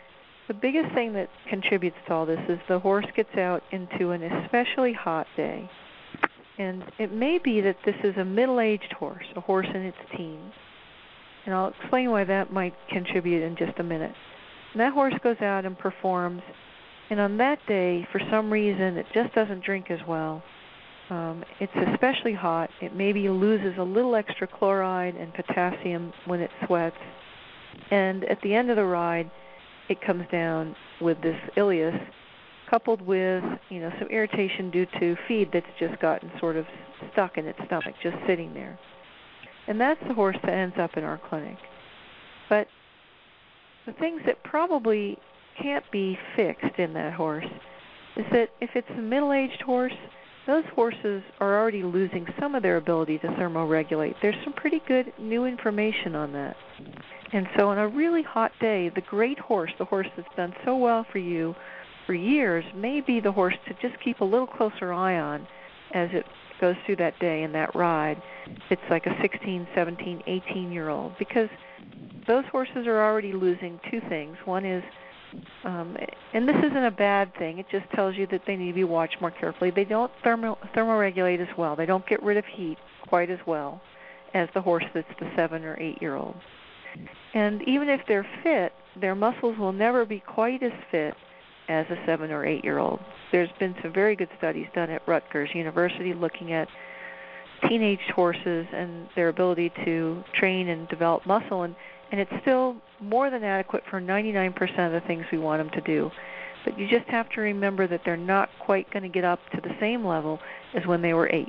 the biggest thing that contributes to all this is the horse gets out into an especially hot day. And it may be that this is a middle-aged horse, a horse in its teens. And I'll explain why that might contribute in just a minute. And that horse goes out and performs, and on that day, for some reason, it just doesn't drink as well. It's especially hot. It maybe loses a little extra chloride and potassium when it sweats. And at the end of the ride, it comes down with this ileus, coupled with, some irritation due to feed that's just gotten sort of stuck in its stomach, just sitting there. And that's the horse that ends up in our clinic. But the things that probably can't be fixed in that horse is that if it's a middle-aged horse, those horses are already losing some of their ability to thermoregulate. There's some pretty good new information on that. And so on a really hot day, the great horse, the horse that's done so well for you for years, may be the horse to just keep a little closer eye on as it goes through that day and that ride. It's like a 16, 17, 18-year-old, because those horses are already losing two things. One is, and this isn't a bad thing, it just tells you that they need to be watched more carefully. They don't thermoregulate as well. They don't get rid of heat quite as well as the horse that's the 7 or 8-year-old. And even if they're fit, their muscles will never be quite as fit as a 7 or 8-year-old. There's been some very good studies done at Rutgers University looking at teenaged horses and their ability to train and develop muscle, and it's still more than adequate for 99% of the things we want them to do. But you just have to remember that they're not quite going to get up to the same level as when they were 8.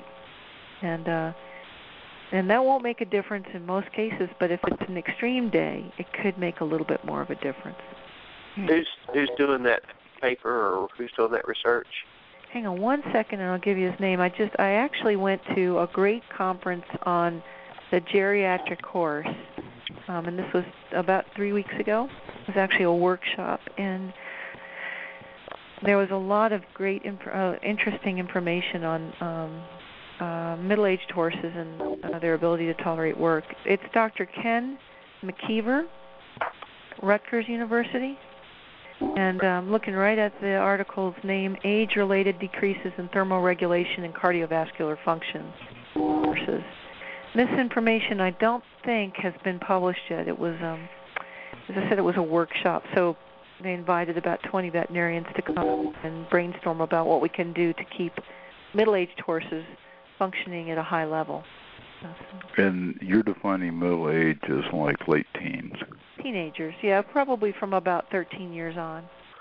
And that won't make a difference in most cases, but if it's an extreme day, it could make a little bit more of a difference. Who's doing that paper, or who's doing that research? Hang on one second and I'll give you his name. I actually went to a great conference on the geriatric horse, and this was about 3 weeks ago. It was actually a workshop, and there was a lot of great interesting information on middle-aged horses and their ability to tolerate work. It's Dr. Ken McKeever, Rutgers University. And I'm looking right at the article's name, Age-Related Decreases in Thermoregulation and Cardiovascular Function Horses. This information I don't think has been published yet. It was, as I said, it was a workshop, so they invited about 20 veterinarians to come and brainstorm about what we can do to keep middle-aged horses functioning at a high level. And you're defining middle age as like late teens? Teenagers, yeah, probably from about 13 years on.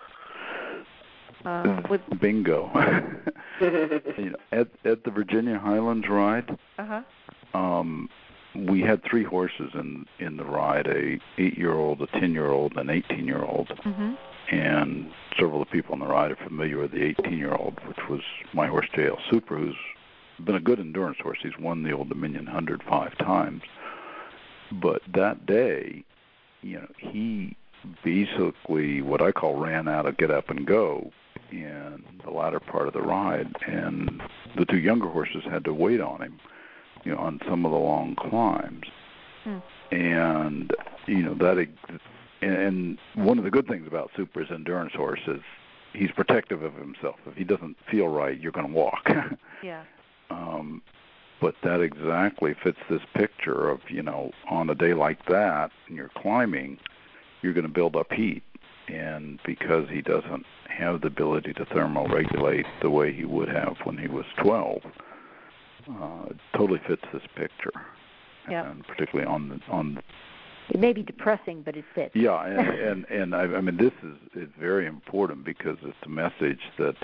Bingo. At the Virginia Highlands ride, we had 3 horses in the ride, a 8-year-old, a 10-year-old, and an 18-year-old. Mm-hmm. And several of the people on the ride are familiar with the 18-year-old, which was my horse, J.L. Super, who's been a good endurance horse. He's won the Old Dominion 100 5 times. But that day, he basically, what I call, ran out of get up and go in the latter part of the ride, and the 2 younger horses had to wait on him, on some of the long climbs. And and one of the good things about Super's endurance horse is he's protective of himself. If he doesn't feel right, you're going to walk. Yeah. But that exactly fits this picture of, on a day like that, and you're climbing, you're going to build up heat. And because he doesn't have the ability to thermoregulate the way he would have when he was 12, it totally fits this picture. Yep. And particularly on it may be depressing, but it fits. Yeah, and I mean, this is very important because it's a message that,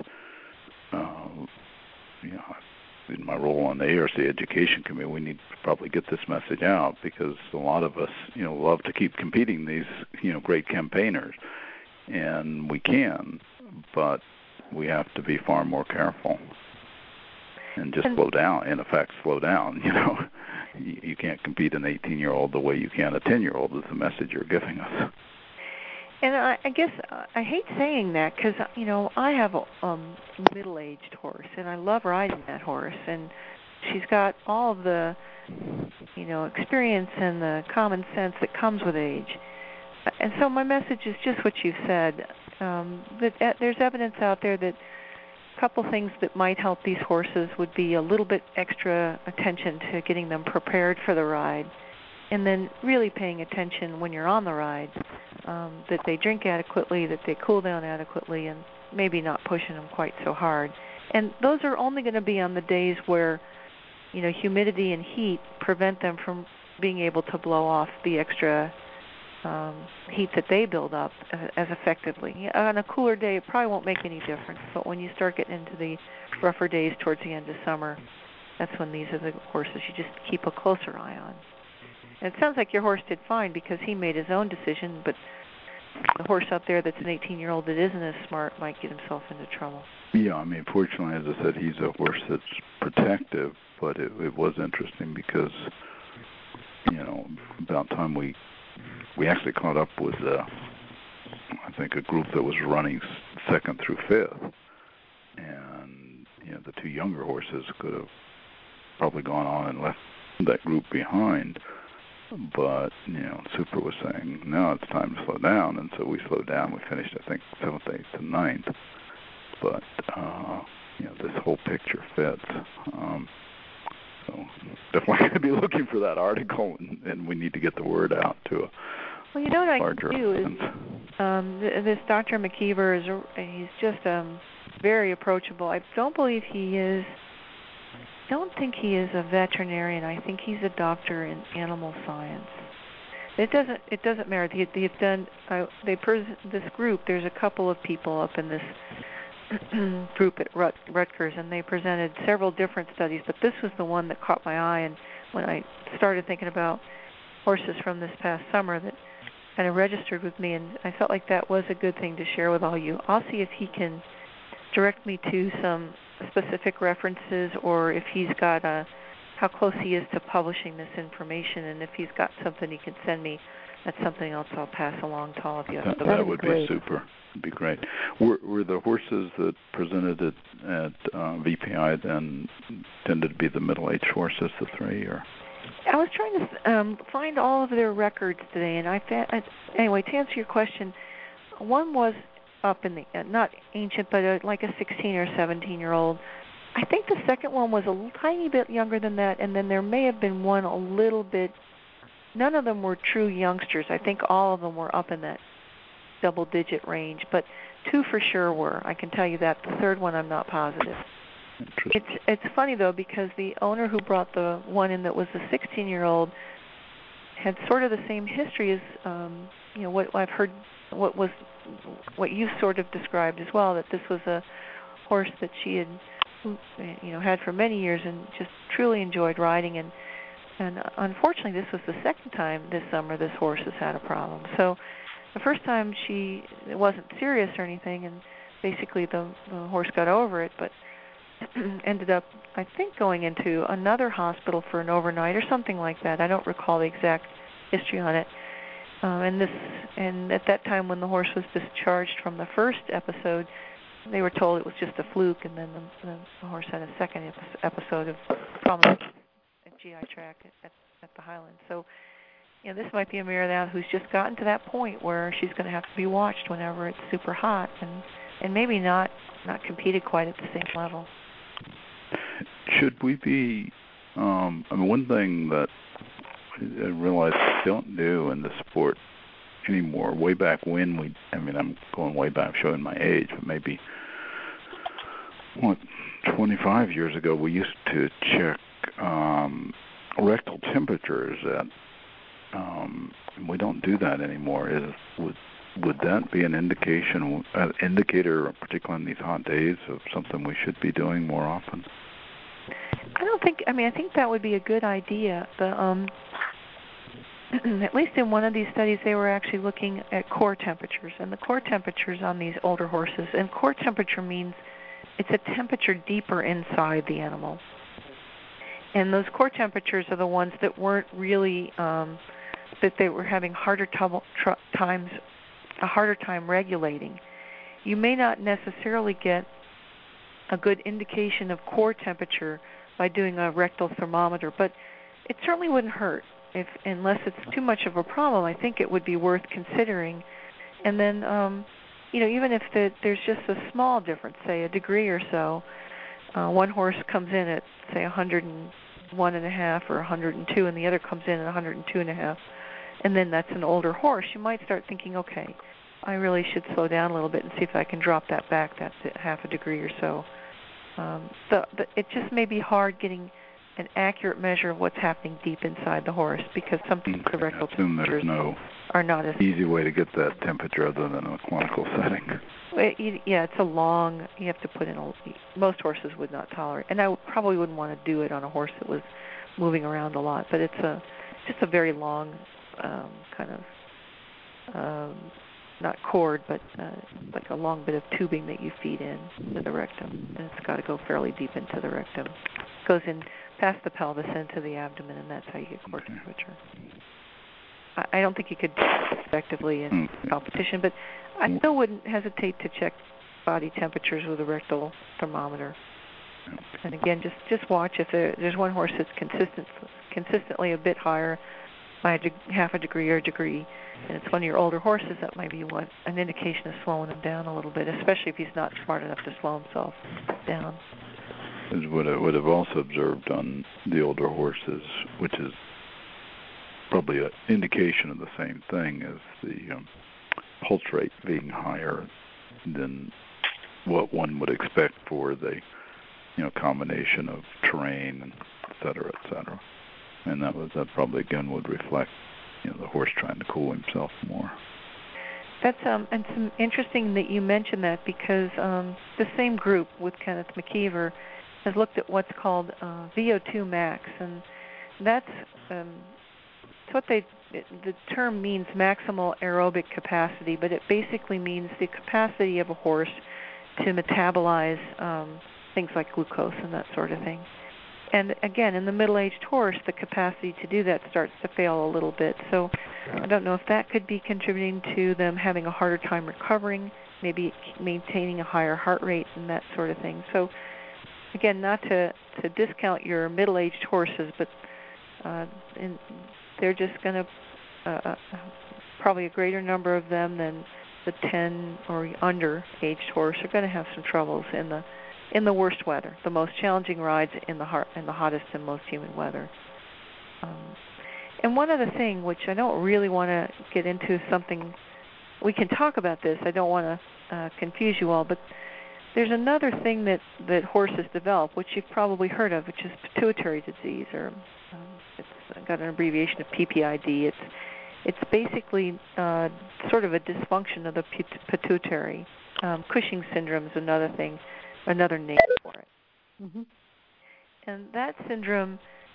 in my role on the ARC Education Committee, we need to probably get this message out, because a lot of us, love to keep competing these, great campaigners, and we can, but we have to be far more careful and just slow down. In effect, slow down. You can't compete an 18-year-old the way you can a 10-year-old is the message you're giving us. And I guess I hate saying that because, I have a middle-aged horse, and I love riding that horse. And she's got all of the, experience and the common sense that comes with age. And so my message is just what you said. there's evidence out there that a couple things that might help these horses would be a little bit extra attention to getting them prepared for the ride, and then really paying attention when you're on the ride, that they drink adequately, that they cool down adequately, and maybe not pushing them quite so hard. And those are only going to be on the days where, humidity and heat prevent them from being able to blow off the extra heat that they build up as effectively. On a cooler day, it probably won't make any difference, but when you start getting into the rougher days towards the end of summer, that's when these are the horses you just keep a closer eye on. And it sounds like your horse did fine because he made his own decision, but the horse out there that's an 18-year-old that isn't as smart might get himself into trouble. Yeah, I mean, fortunately, as I said, he's a horse that's protective, but it was interesting because, about time we actually caught up with, I think, a group that was running second through fifth, and, the two younger horses could have probably gone on and left that group behind. But, Super was saying, no, it's time to slow down. And so we slowed down. We finished, I think, 7th, 8th, and 9th. But, this whole picture fits. So definitely going to be looking for that article, and we need to get the word out to a larger what I can do is, this Dr. McKeever, he's just very approachable. I don't believe he is... don't think he is a veterinarian. I think he's a doctor in animal science. It doesn't matter. They've done this group. There's a couple of people up in this group at Rutgers, and they presented several different studies. But this was the one that caught my eye. And when I started thinking about horses from this past summer, that kind of registered with me, and I felt like that was a good thing to share with all you. I'll see if he can direct me to some specific references, or if he's got how close he is to publishing this information, and if he's got something he can send me, that's something else I'll pass along to all of you. That would be super. It'd be great. Were the horses that presented at VPI then tended to be the middle-aged horses, the three, or? I was trying to find all of their records today, and anyway, to answer your question, one was up in the, not ancient, but like a 16 or 17-year-old. I think the second one was a tiny bit younger than that, and then there may have been one a little bit, none of them were true youngsters. I think all of them were up in that double-digit range, but two for sure were. I can tell you that. The third one I'm not positive. It's funny, though, because the owner who brought the one in that was the 16-year-old had sort of the same history as, what I've heard, what you sort of described as well, that this was a horse that she had, had for many years and just truly enjoyed riding. And unfortunately, this was the second time this summer this horse has had a problem. So the first time it wasn't serious or anything, and basically the horse got over it, but ended up, I think, going into another hospital for an overnight or something like that. I don't recall the exact history on it. And at that time, when the horse was discharged from the first episode, they were told it was just a fluke, and then the horse had a second episode of trauma at GI tract at the Highlands. So, this might be a mare now who's just gotten to that point where she's going to have to be watched whenever it's super hot, and maybe not competed quite at the same level. Should we be? One thing that I realize we don't do in the sport anymore. Way back when I'm going way back, showing my age, but maybe 25 years ago, we used to check rectal temperatures we don't do that anymore. Would that be an indicator, particularly in these hot days, of something we should be doing more often? I think that would be a good idea. At least in one of these studies, they were actually looking at core temperatures, and the core temperatures on these older horses, and core temperature means it's a temperature deeper inside the animal. And those core temperatures are the ones that weren't really, that they were having a harder time regulating. You may not necessarily get a good indication of core temperature by doing a rectal thermometer, but it certainly wouldn't hurt. Unless it's too much of a problem, I think it would be worth considering. And then even if there's just a small difference, say a degree or so, one horse comes in at, say, 101.5 or 102, and the other comes in at 102.5, and then that's an older horse, you might start thinking, okay, I really should slow down a little bit and see if I can drop that back. That's half a degree or so. It just may be hard getting an accurate measure of what's happening deep inside the horse, because sometimes the rectal temperatures are not as easy way to get that temperature other than a clinical setting. It's a long. You have to put in most horses would not tolerate, and I probably wouldn't want to do it on a horse that was moving around a lot. But it's just a very long kind of not cord, but like a long bit of tubing that you feed in to the rectum, and it's got to go fairly deep into the rectum. It goes in past the pelvis into the abdomen, and that's how you get core temperature. I don't think you could do it effectively in competition, but I still wouldn't hesitate to check body temperatures with a rectal thermometer. And again, just watch if there's one horse that's consistently a bit higher by half a degree or a degree, and it's one of your older horses, that might be an indication of slowing him down a little bit, especially if he's not smart enough to slow himself down. What I would have also observed on the older horses, which is probably an indication of the same thing, is the pulse rate being higher than what one would expect for the combination of terrain and et cetera, and that probably again would reflect the horse trying to cool himself more. That's and some interesting that you mentioned that, because the same group with Kenneth McKeever has looked at what's called VO2 max, and that's what the term means, maximal aerobic capacity, but it basically means the capacity of a horse to metabolize things like glucose and that sort of thing. And again, in the middle-aged horse, the capacity to do that starts to fail a little bit. So I don't know if that could be contributing to them having a harder time recovering, maybe maintaining a higher heart rate and that sort of thing. So again, not to discount your middle-aged horses, but they're just going to probably a greater number of them than the 10 or under aged horse are going to have some troubles in the worst weather, the most challenging rides in the hottest and most humid weather. And one other thing, which I don't really want to get into, something we can talk about this. I don't want to confuse you all, but there's another thing that horses develop, which you've probably heard of, which is pituitary disease, or it's got an abbreviation of PPID. It's basically sort of a dysfunction of the pituitary. Cushing syndrome is another name for it. Mm-hmm. And that syndrome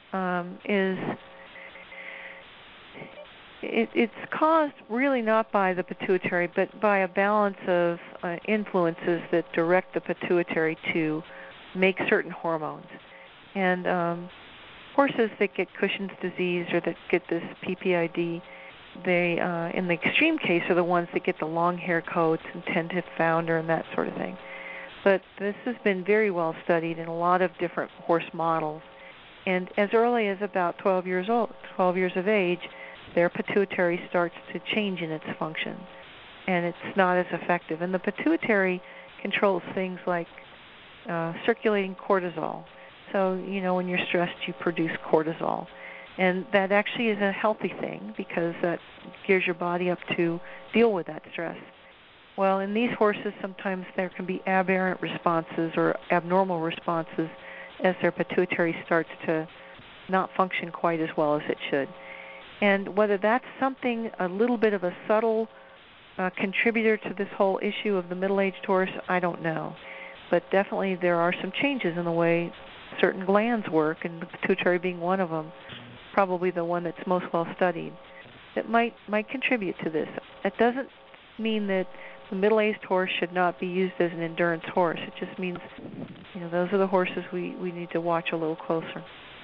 it's caused really not by the pituitary, but by a balance of influences that direct the pituitary to make certain hormones. And horses that get Cushing's disease or that get this PPID, they, in the extreme case, are the ones that get the long hair coats and tend to founder and that sort of thing. But this has been very well studied in a lot of different horse models. And as early as about 12 years of age, their pituitary starts to change in its function, and it's not as effective. And the pituitary controls things like circulating cortisol. So, when you're stressed, you produce cortisol. And that actually is a healthy thing, because that gears your body up to deal with that stress. Well, in these horses, sometimes there can be aberrant responses or abnormal responses as their pituitary starts to not function quite as well as it should. And whether that's something, a little bit of a subtle contributor to this whole issue of the middle-aged horse, I don't know. But definitely there are some changes in the way certain glands work, and the pituitary being one of them, probably the one that's most well studied, that might contribute to this. It doesn't mean that the middle-aged horse should not be used as an endurance horse. It just means, those are the horses we need to watch a little closer.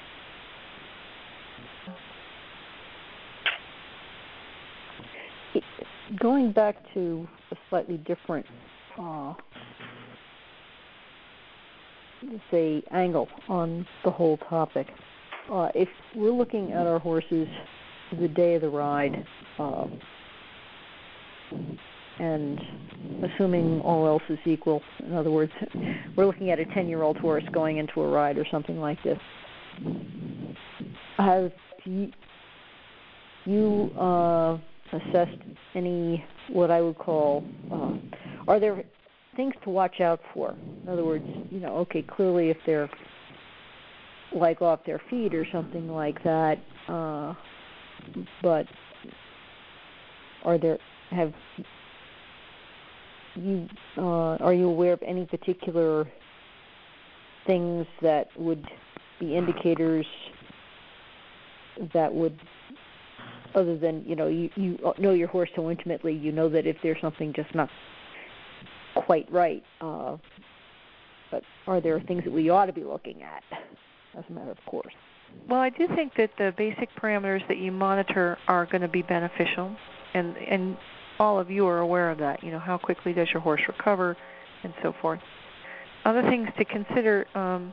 Going back to a slightly different, say, angle on the whole topic, if we're looking at our horses the day of the ride, and assuming all else is equal, in other words, we're looking at a 10-year-old horse going into a ride or something like this. Have you assessed any, what I would call, are there things to watch out for? In other words, okay, clearly if they're like off their feet or something like that, but are you aware of any particular things that would be indicators that would, other than, you know your horse so intimately, you know that if there's something just not quite right, but are there things that we ought to be looking at as a matter of course? Well, I do think that the basic parameters that you monitor are going to be beneficial, and all of you are aware of that. How quickly does your horse recover, and so forth. Other things to consider,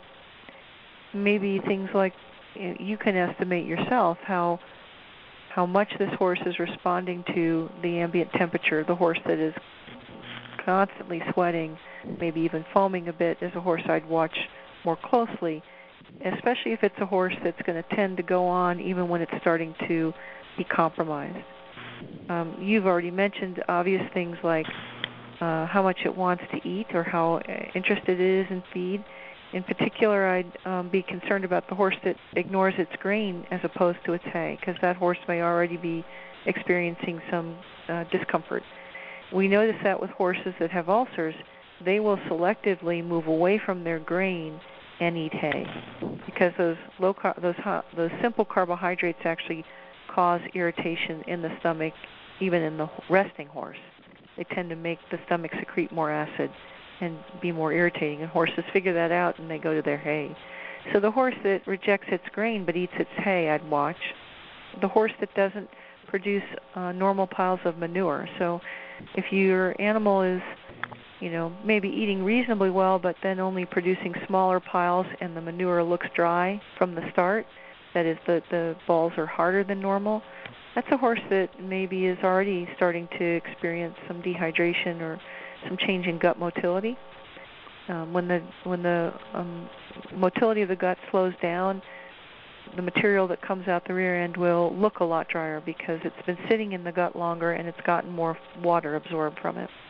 maybe things like you can estimate yourself how much this horse is responding to the ambient temperature. The horse that is constantly sweating, maybe even foaming a bit, is a horse I'd watch more closely, especially if it's a horse that's going to tend to go on even when it's starting to be compromised. You've already mentioned obvious things like how much it wants to eat or how interested it is in feed. In particular, I'd be concerned about the horse that ignores its grain as opposed to its hay, because that horse may already be experiencing some discomfort. We notice that with horses that have ulcers, they will selectively move away from their grain and eat hay, because those simple carbohydrates actually cause irritation in the stomach, even in the resting horse. They tend to make the stomach secrete more acid and be more irritating, and horses figure that out and they go to their hay. So the horse that rejects its grain but eats its hay, I'd watch. The horse that doesn't produce normal piles of manure. So if your animal is, maybe eating reasonably well but then only producing smaller piles and the manure looks dry from the start, that is, the balls are harder than normal, that's a horse that maybe is already starting to experience some dehydration or some change in gut motility. When the motility of the gut slows down, the material that comes out the rear end will look a lot drier because it's been sitting in the gut longer and it's gotten more water absorbed from it.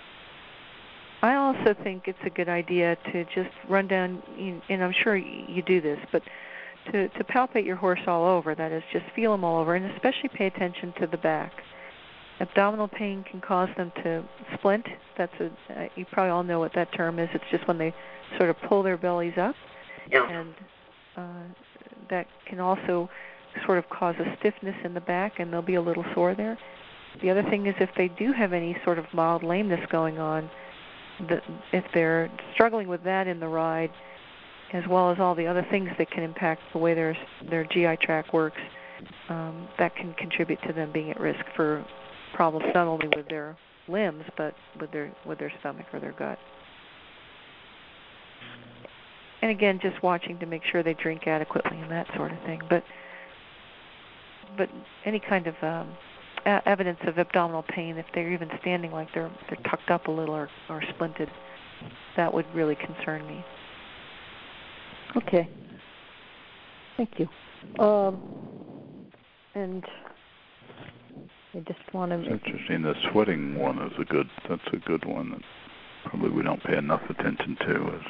I also think it's a good idea to just run down, and I'm sure you do this, but to palpate your horse all over, that is, just feel them all over, and especially pay attention to the back. Abdominal pain can cause them to splint. You probably all know what that term is. It's just when they sort of pull their bellies up, and that can also sort of cause a stiffness in the back, and they'll be a little sore there. The other thing is if they do have any sort of mild lameness going on, if they're struggling with that in the ride, as well as all the other things that can impact the way their GI tract works, that can contribute to them being at risk for problems not only with their limbs but with their stomach or their gut. And again, just watching to make sure they drink adequately and that sort of thing. But any kind of evidence of abdominal pain, if they're even standing like they're tucked up a little or splinted, that would really concern me. Okay. Thank you. And I just want to. It's interesting. The sweating one is that's a good one that probably we don't pay enough attention to.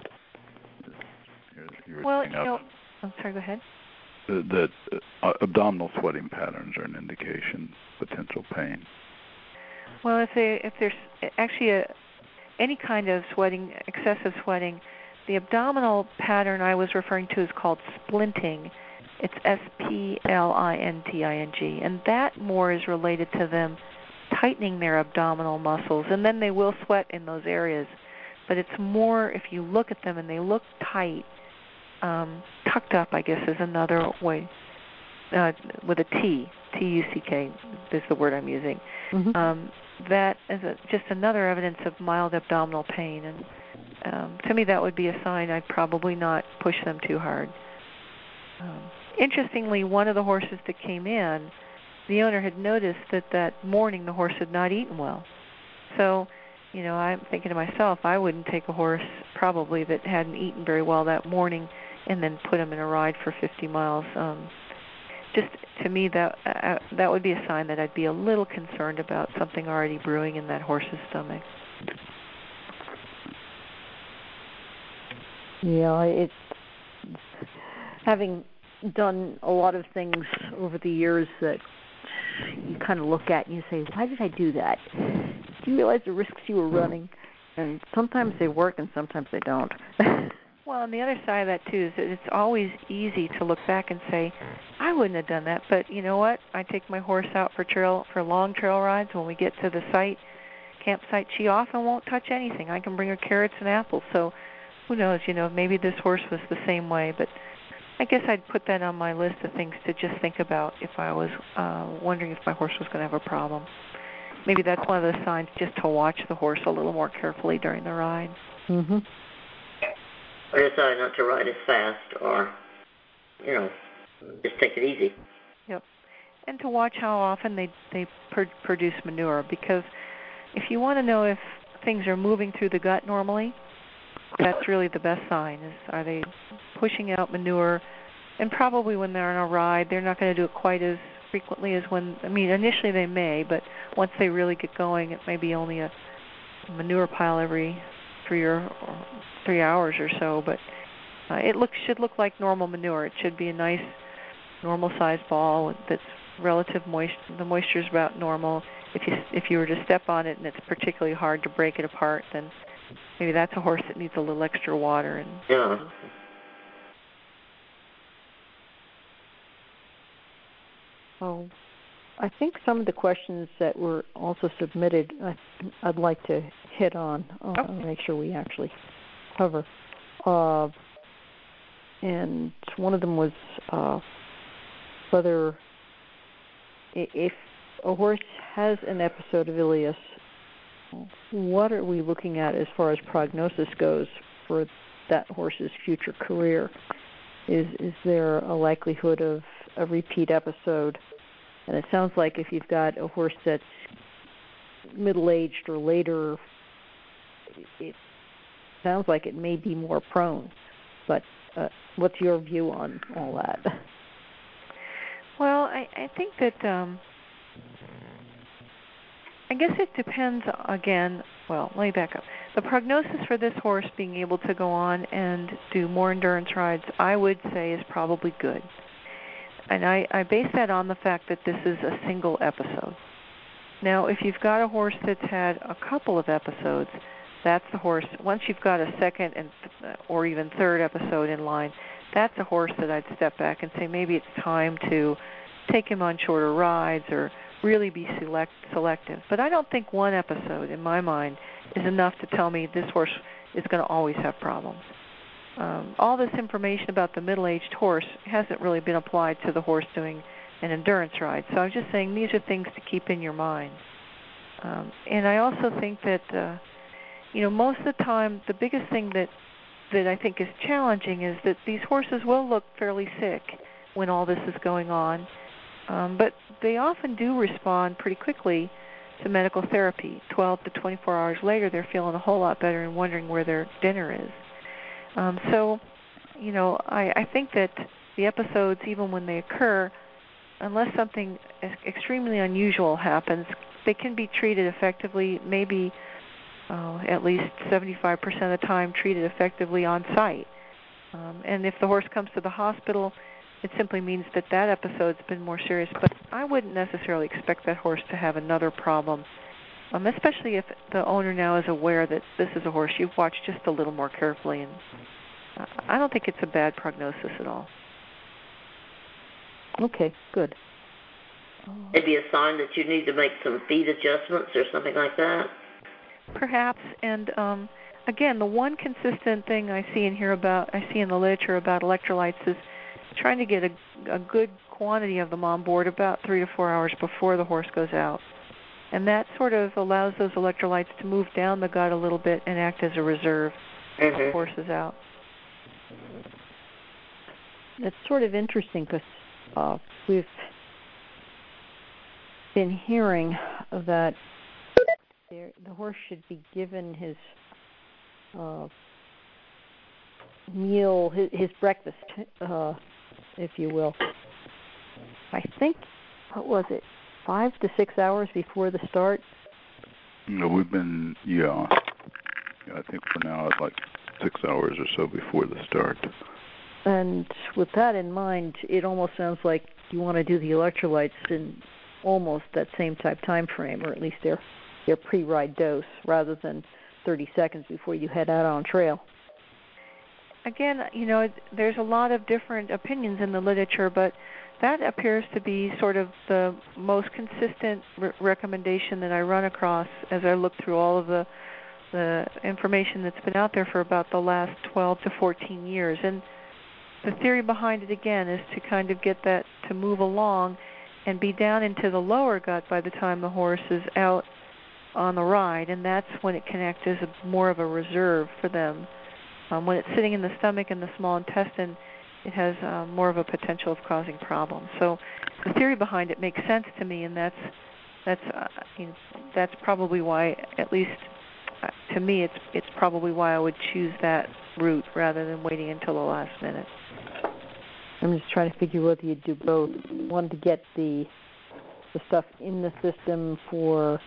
I'm sorry. Go ahead. That abdominal sweating patterns are an indication of potential pain. Well, if there's actually any kind of sweating, excessive sweating, the abdominal pattern I was referring to is called splinting. It's splinting, and that more is related to them tightening their abdominal muscles, and then they will sweat in those areas. But it's more if you look at them and they look tight, tucked up, I guess is another way, with a T, T-U-C-K is the word I'm using. Mm-hmm. That is just another evidence of mild abdominal pain, and to me that would be a sign I'd probably not push them too hard. Interestingly, one of the horses that came in, the owner had noticed that morning the horse had not eaten well, So, I'm thinking to myself, I wouldn't take a horse probably that hadn't eaten very well that morning and then put him in a ride for 50 miles. Just to me, that would be a sign that I'd be a little concerned about something already brewing in that horse's stomach. Yeah, it's having done a lot of things over the years that you kind of look at and you say, why did I do that? Do you realize the risks you were running? And sometimes they work and sometimes they don't. Well, and the other side of that, too, is that it's always easy to look back and say, I wouldn't have done that. But you know what? I take my horse out for long trail rides. When we get to the campsite, she often won't touch anything. I can bring her carrots and apples. So who knows, maybe this horse was the same way. But I guess I'd put that on my list of things to just think about if I was wondering if my horse was going to have a problem. Maybe that's one of the signs, just to watch the horse a little more carefully during the ride. Mm-hmm. Or decide not to ride as fast, or, just take it easy. Yep. And to watch how often they produce manure, because if you want to know if things are moving through the gut normally, that's really the best sign. Are they pushing out manure? And probably when they're on a ride, they're not going to do it quite as frequently as initially they may, but once they really get going, it may be only a manure pile every 3 hours or so. But it should look like normal manure. It should be a nice, normal-sized ball that's relative moisture. The moisture is about normal. If you were to step on it and it's particularly hard to break it apart, then maybe that's a horse that needs a little extra water. Yeah. Oh, I think some of the questions that were also submitted, I'd like to hit on, make sure we actually cover. And one of them was whether if a horse has an episode of ileus, what are we looking at as far as prognosis goes for that horse's future career? Is there a likelihood of a repeat episode? And it sounds like if you've got a horse that's middle-aged or later, it sounds like it may be more prone. But what's your view on all that? Well, I think that I guess it depends again. Well, let me back up. The prognosis for this horse being able to go on and do more endurance rides, I would say, is probably good. And I base that on the fact that this is a single episode. Now, if you've got a horse that's had a couple of episodes, that's the horse. Once you've got a second or even third episode in line, that's a horse that I'd step back and say maybe it's time to take him on shorter rides or really be selective. But I don't think one episode, in my mind, is enough to tell me this horse is going to always have problems. All this information about the middle-aged horse hasn't really been applied to the horse doing an endurance ride. So I'm just saying these are things to keep in your mind. And I also think that, most of the time, the biggest thing that I think is challenging is that these horses will look fairly sick when all this is going on. But they often do respond pretty quickly to medical therapy. 12 to 24 hours later, they're feeling a whole lot better and wondering where their dinner is. I think that the episodes, even when they occur, unless something extremely unusual happens, they can be treated effectively, maybe at least 75% of the time treated effectively on site. And if the horse comes to the hospital, it simply means that episode's been more serious. But I wouldn't necessarily expect that horse to have another problem, especially if the owner now is aware that this is a horse you've watched just a little more carefully. And I don't think it's a bad prognosis at all. Okay, good. Maybe a sign that you need to make some feed adjustments or something like that? Perhaps. And again, the one consistent thing I see in the literature about electrolytes is trying to get a good quantity of them on board about 3 to 4 hours before the horse goes out. And that sort of allows those electrolytes to move down the gut a little bit and act as a reserve when the horse is out. It's sort of interesting because we've been hearing that the horse should be given his meal, his breakfast, if you will. I think, what was it, 5 to 6 hours before the start? No, we've been, I think for now it's like 6 hours or so before the start. And with that in mind, it almost sounds like you want to do the electrolytes in almost that same type time frame, or at least their pre-ride dose, rather than 30 seconds before you head out on trail. Again, there's a lot of different opinions in the literature, but that appears to be sort of the most consistent recommendation that I run across as I look through all of the information that's been out there for about the last 12 to 14 years. And the theory behind it, again, is to kind of get that to move along and be down into the lower gut by the time the horse is out on the ride, and that's when it can act as more of a reserve for them. When it's sitting in the stomach and the small intestine, it has more of a potential of causing problems. So the theory behind it makes sense to me, and that's probably why, at least to me, it's probably why I would choose that route rather than waiting until the last minute. I'm just trying to figure whether you do both. One, to get the stuff in the system for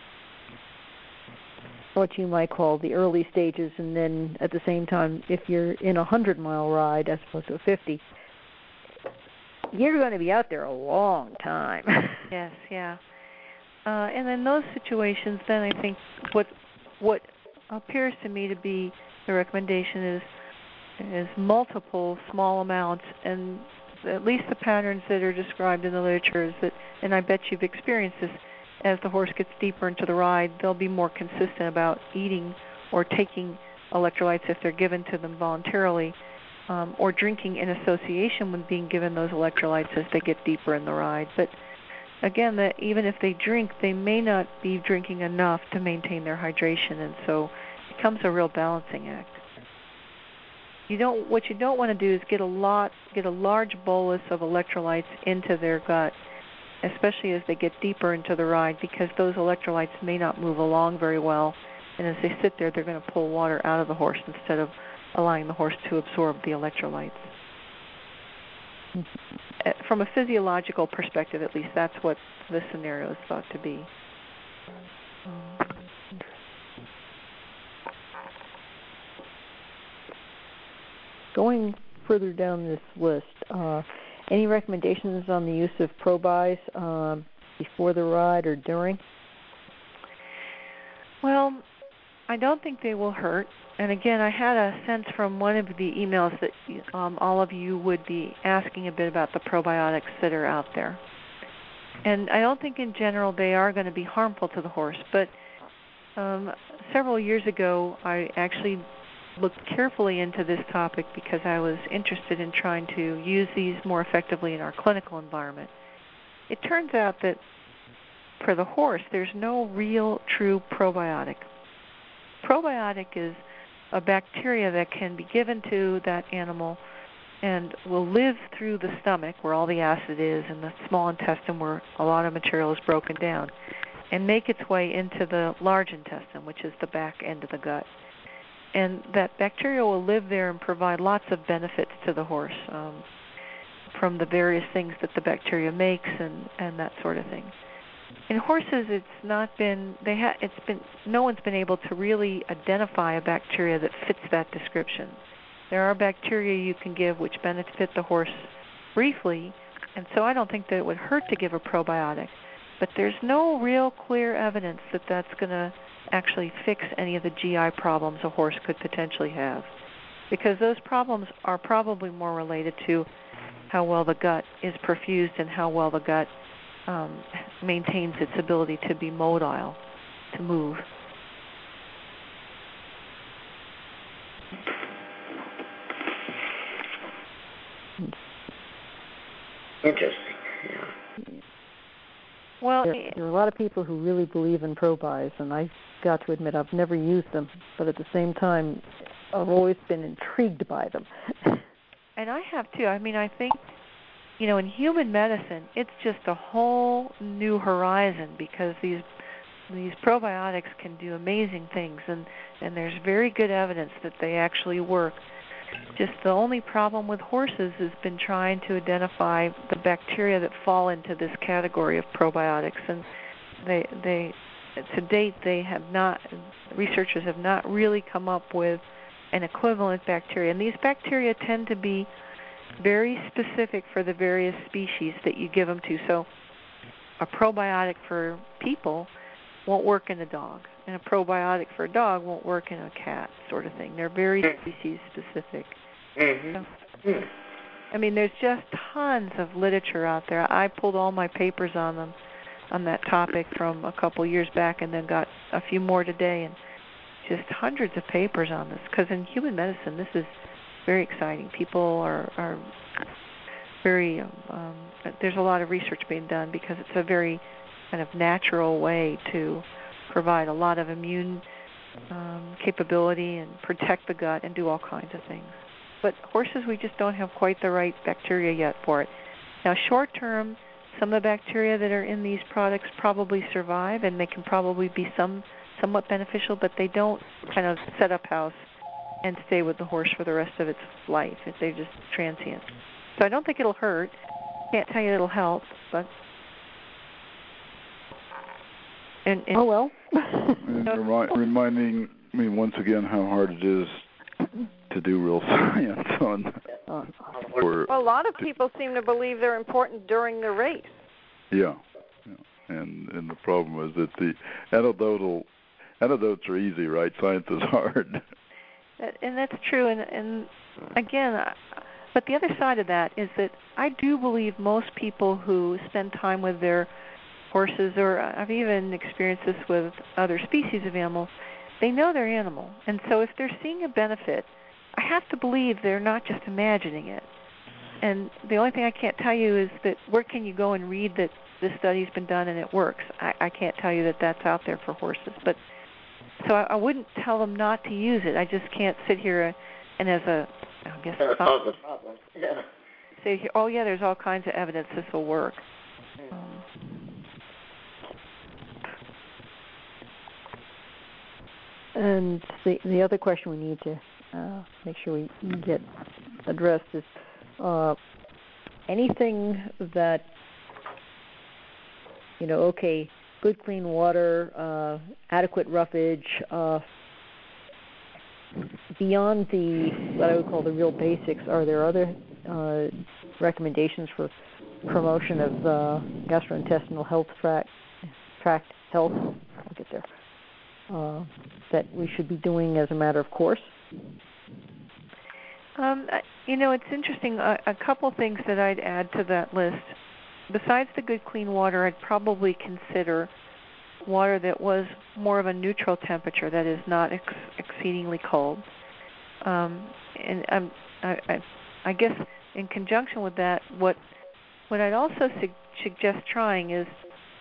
what you might call the early stages, and then at the same time, if you're in a 100-mile ride as opposed to a 50, you're going to be out there a long time. Yes, yeah. And in those situations, then I think what appears to me to be the recommendation is multiple small amounts, and at least the patterns that are described in the literature is that, and I bet you've experienced this, as the horse gets deeper into the ride, they'll be more consistent about eating or taking electrolytes if they're given to them voluntarily, or drinking in association with being given those electrolytes as they get deeper in the ride. But again, that even if they drink, they may not be drinking enough to maintain their hydration, and so it becomes a real balancing act. What you don't want to do is get a large bolus of electrolytes into their gut, especially as they get deeper into the ride, because those electrolytes may not move along very well, and as they sit there, they're going to pull water out of the horse instead of allowing the horse to absorb the electrolytes. From a physiological perspective, at least, that's what this scenario is thought to be. Going further down this list, any recommendations on the use of ProBuys before the ride or during? Well, I don't think they will hurt. And again, I had a sense from one of the emails that all of you would be asking a bit about the probiotics that are out there. And I don't think in general they are going to be harmful to the horse. But several years ago, I actually looked carefully into this topic because I was interested in trying to use these more effectively in our clinical environment. It turns out that for the horse, there's no real true probiotic. Probiotic is a bacteria that can be given to that animal and will live through the stomach where all the acid is and the small intestine where a lot of material is broken down and make its way into the large intestine, which is the back end of the gut. And that bacteria will live there and provide lots of benefits to the horse from the various things that the bacteria makes and that sort of thing. In horses, no one's been able to really identify a bacteria that fits that description. There are bacteria you can give which benefit the horse briefly, and so I don't think that it would hurt to give a probiotic. But there's no real clear evidence that that's going to actually fix any of the GI problems a horse could potentially have, because those problems are probably more related to how well the gut is perfused and how well the gut maintains its ability to be motile, to move. Interesting. Yeah. Well, there are a lot of people who really believe in ProBuys, and I got to admit I've never used them, but at the same time, I've always been intrigued by them. And I have too. I mean, I think, in human medicine, it's just a whole new horizon because these these probiotics can do amazing things, and there's very good evidence that they actually work. Just the only problem with horses has been trying to identify the bacteria that fall into this category of probiotics, and they to date researchers have not really come up with an equivalent bacteria. And these bacteria tend to be very specific for the various species that you give them to. So a probiotic for people won't work in a dog, and a probiotic for a dog won't work in a cat, sort of thing. They're very species specific. So, I mean, there's just tons of literature out there. I pulled all my papers on them, on that topic from a couple years back, and then got a few more today, and just hundreds of papers on this. Because in human medicine, this is very exciting. People are very there's a lot of research being done because it's a very kind of natural way to provide a lot of immune capability and protect the gut and do all kinds of things. But horses, we just don't have quite the right bacteria yet for it. Now, short term, some of the bacteria that are in these products probably survive, and they can probably be somewhat beneficial, but they don't kind of set up house and stay with the horse for the rest of its life. They're just transient. So I don't think it'll hurt. Can't tell you it'll help, but oh well. Reminding me once again how hard it is to do real science on. Well, a lot of people seem to believe they're important during the race. Yeah. And the problem is that the antidotes are easy, right? Science is hard. And that's true. And again, but the other side of that is that I do believe most people who spend time with their horses, or I've even experienced this with other species of animals, they know their animal. And so if they're seeing a benefit, I have to believe they're not just imagining it. And the only thing I can't tell you is that where can you go and read that this study's been done and it works? I can't tell you that that's out there for horses. But so I wouldn't tell them not to use it. I just can't sit here and as a, I guess, solve the problem. Yeah. Say, oh yeah, there's all kinds of evidence this will work. And the other question we need to make sure we get addressed is anything that, okay, good clean water, adequate roughage, beyond what I would call the real basics, are there other recommendations for promotion of gastrointestinal health tract health? I'll get there. That we should be doing as a matter of course? It's interesting. A couple things that I'd add to that list. Besides the good clean water, I'd probably consider water that was more of a neutral temperature, that is not exceedingly cold. And I guess in conjunction with that, what I'd also suggest trying is,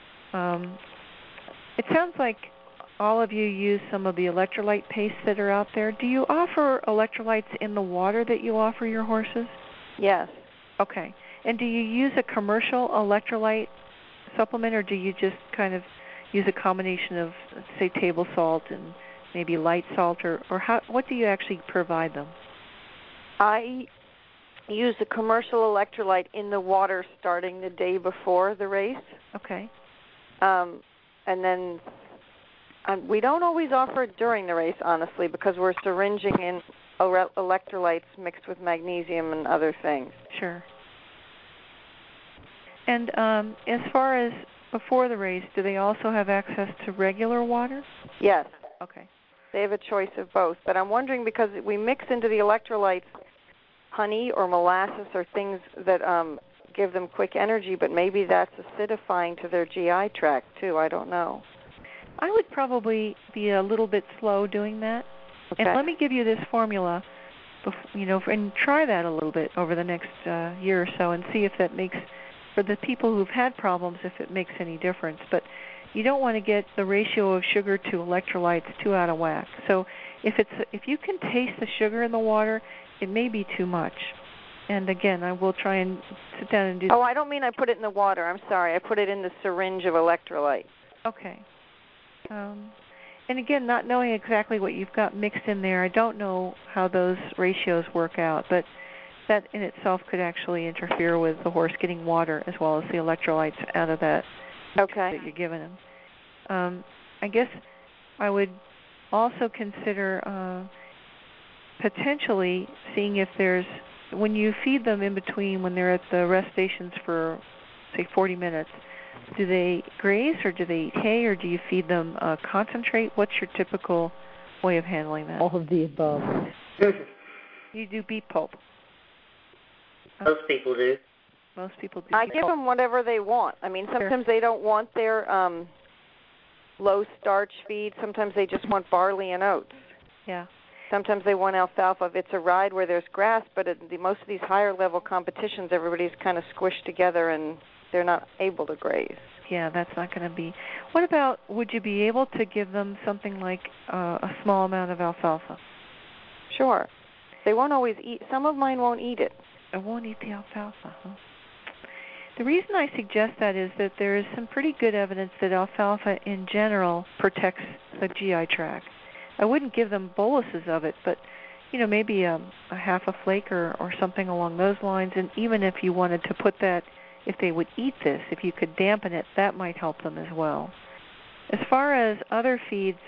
it sounds like all of you use some of the electrolyte pastes that are out there. Do you offer electrolytes in the water that you offer your horses? Yes. Okay. And do you use a commercial electrolyte supplement, or do you just kind of use a combination of, say, table salt and maybe light salt, or what do you actually provide them? I use a commercial electrolyte in the water starting the day before the race. Okay. And then we don't always offer it during the race, honestly, because we're syringing in electrolytes mixed with magnesium and other things. Sure. And as far as before the race, do they also have access to regular water? Yes. Okay. They have a choice of both. But I'm wondering, because we mix into the electrolytes honey or molasses or things that give them quick energy, but maybe that's acidifying to their GI tract, too. I don't know. I would probably be a little bit slow doing that. Okay. And let me give you this formula, and try that a little bit over the next year or so and see if that makes, for the people who've had problems, if it makes any difference. But you don't want to get the ratio of sugar to electrolytes too out of whack. So if you can taste the sugar in the water, it may be too much. And again, I will try and sit down and do. Oh, I don't mean I put it in the water. I'm sorry. I put it in the syringe of electrolyte. Okay. And again, not knowing exactly what you've got mixed in there, I don't know how those ratios work out, but that in itself could actually interfere with the horse getting water as well as the electrolytes out of that that you're giving him. I guess I would also consider potentially seeing if there's, when you feed them in between when they're at the rest stations for, say, 40 minutes, do they graze or do they eat hay or do you feed them concentrate? What's your typical way of handling that? All of the above. You do beet pulp. Most people do. Most people do. I give them whatever they want. I mean, sometimes they don't want their low starch feed. Sometimes they just want barley and oats. Yeah. Sometimes they want alfalfa if it's a ride where there's grass, but at most of these higher level competitions, everybody's kind of squished together and they're not able to graze. Yeah, that's not going to be. What about, would you be able to give them something like a small amount of alfalfa? Sure. They won't always eat. Some of mine won't eat it. I won't eat the alfalfa, huh? The reason I suggest that is that there is some pretty good evidence that alfalfa in general protects the GI tract. I wouldn't give them boluses of it, but maybe a half a flake or something along those lines. And even if you wanted to put that, if they would eat this, if you could dampen it, that might help them as well. As far as other feeds,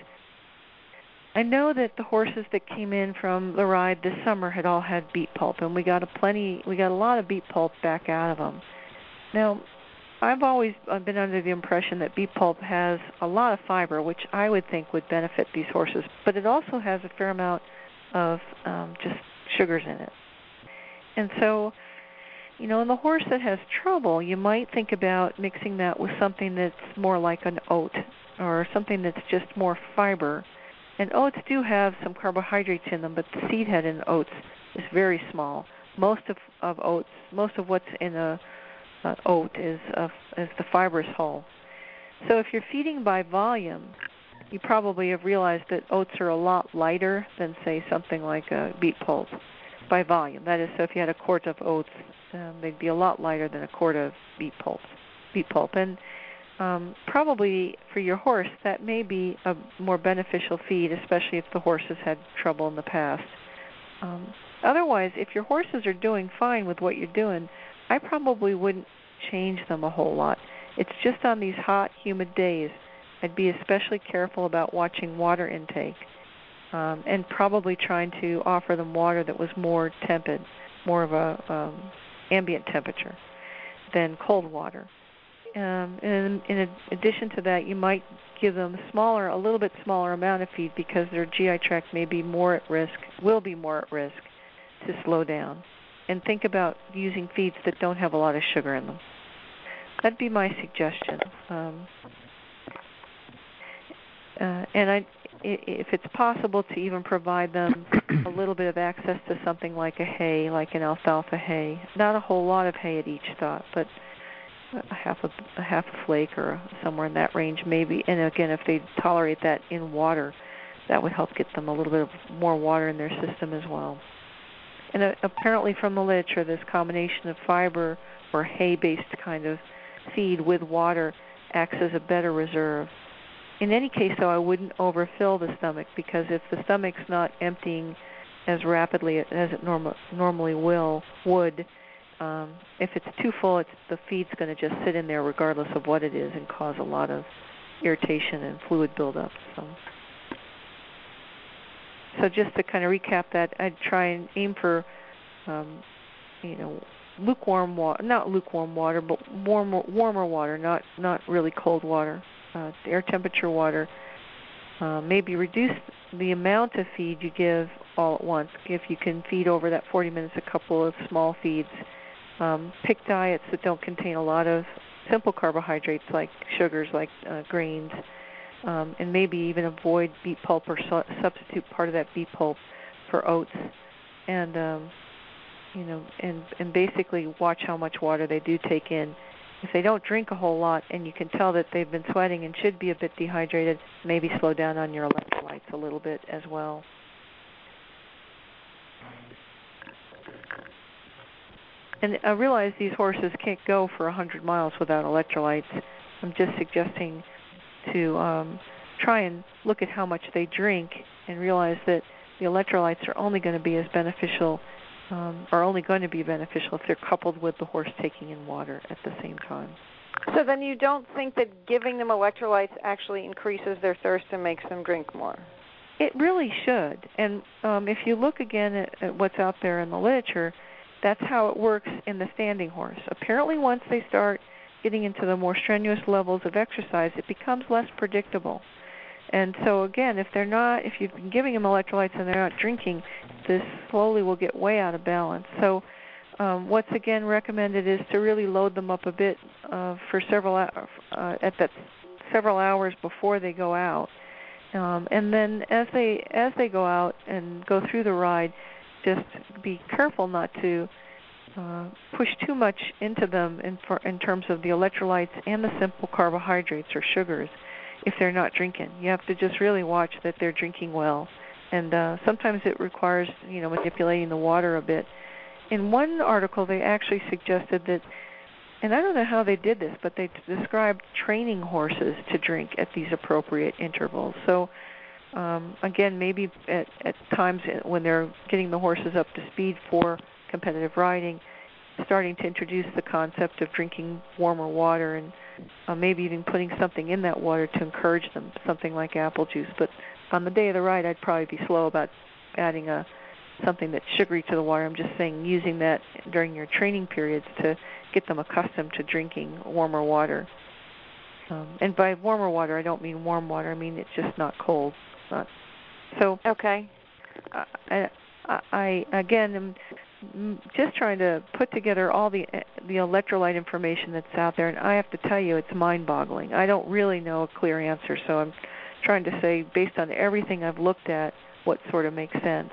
I know that the horses that came in from the ride this summer had all had beet pulp, and we got a lot of beet pulp back out of them. Now, I've always been under the impression that beet pulp has a lot of fiber, which I would think would benefit these horses, but it also has a fair amount of just sugars in it. And so, in the horse that has trouble, you might think about mixing that with something that's more like an oat or something that's just more fiber. And oats do have some carbohydrates in them, but the seed head in oats is very small. Most of what's in a oat is the fibrous hull. So if you're feeding by volume, you probably have realized that oats are a lot lighter than, say, something like a beet pulp by volume. That is, so if you had a quart of oats, they'd be a lot lighter than a quart of beet pulp. And probably for your horse, that may be a more beneficial feed, especially if the horse has had trouble in the past. Otherwise, if your horses are doing fine with what you're doing, I probably wouldn't change them a whole lot. It's just on these hot, humid days, I'd be especially careful about watching water intake and probably trying to offer them water that was more tepid, more of a ambient temperature than cold water. And in addition to that, you might give them a little bit smaller amount of feed because their GI tract will be more at risk to slow down. And think about using feeds that don't have a lot of sugar in them. That'd be my suggestion. If it's possible to even provide them a little bit of access to something like a hay, like an alfalfa hay. Not a whole lot of hay at each stop, but a half a flake or somewhere in that range maybe. And again, if they tolerate that in water, that would help get them a little bit more water in their system as well. And apparently from the literature, this combination of fiber or hay-based kind of feed with water acts as a better reserve. In any case, though, I wouldn't overfill the stomach because if the stomach's not emptying as rapidly as it normally would, if it's too full, the feed's going to just sit in there regardless of what it is and cause a lot of irritation and fluid buildup. So just to kind of recap that, I'd try and aim for, lukewarm water, not lukewarm water, but warmer water, not really cold water, air temperature water. Maybe reduce the amount of feed you give all at once. If you can feed over that 40 minutes a couple of small feeds. Pick diets that don't contain a lot of simple carbohydrates like sugars, like grains. And maybe even avoid beet pulp or substitute part of that beet pulp for oats, and and basically watch how much water they do take in. If they don't drink a whole lot, and you can tell that they've been sweating and should be a bit dehydrated, maybe slow down on your electrolytes a little bit as well. And I realize these horses can't go for 100 miles without electrolytes. I'm just suggesting to try and look at how much they drink and realize that the electrolytes are only going to be as beneficial, are only going to be beneficial if they're coupled with the horse taking in water at the same time. So then you don't think that giving them electrolytes actually increases their thirst and makes them drink more? It really should. And if you look again at what's out there in the literature, that's how it works in the standing horse. Apparently once they start getting into the more strenuous levels of exercise, it becomes less predictable. And so again, if you've been giving them electrolytes and they're not drinking, this slowly will get way out of balance. So what's again recommended is to really load them up a bit for several hours before they go out. And then as they go out and go through the ride, just be careful not to push too much into them in terms of the electrolytes and the simple carbohydrates or sugars if they're not drinking. You have to just really watch that they're drinking well. And sometimes it requires, manipulating the water a bit. In one article, they actually suggested that, and I don't know how they did this, but they described training horses to drink at these appropriate intervals. So, again, maybe at times when they're getting the horses up to speed for competitive riding, starting to introduce the concept of drinking warmer water and maybe even putting something in that water to encourage them, something like apple juice. But on the day of the ride, I'd probably be slow about adding something that's sugary to the water. I'm just saying using that during your training periods to get them accustomed to drinking warmer water. And by warmer water, I don't mean warm water. I mean it's just not cold. Okay. I again am just trying to put together all the electrolyte information that's out there, and I have to tell you, it's mind-boggling. I don't really know a clear answer, so I'm trying to say, based on everything I've looked at, what sort of makes sense.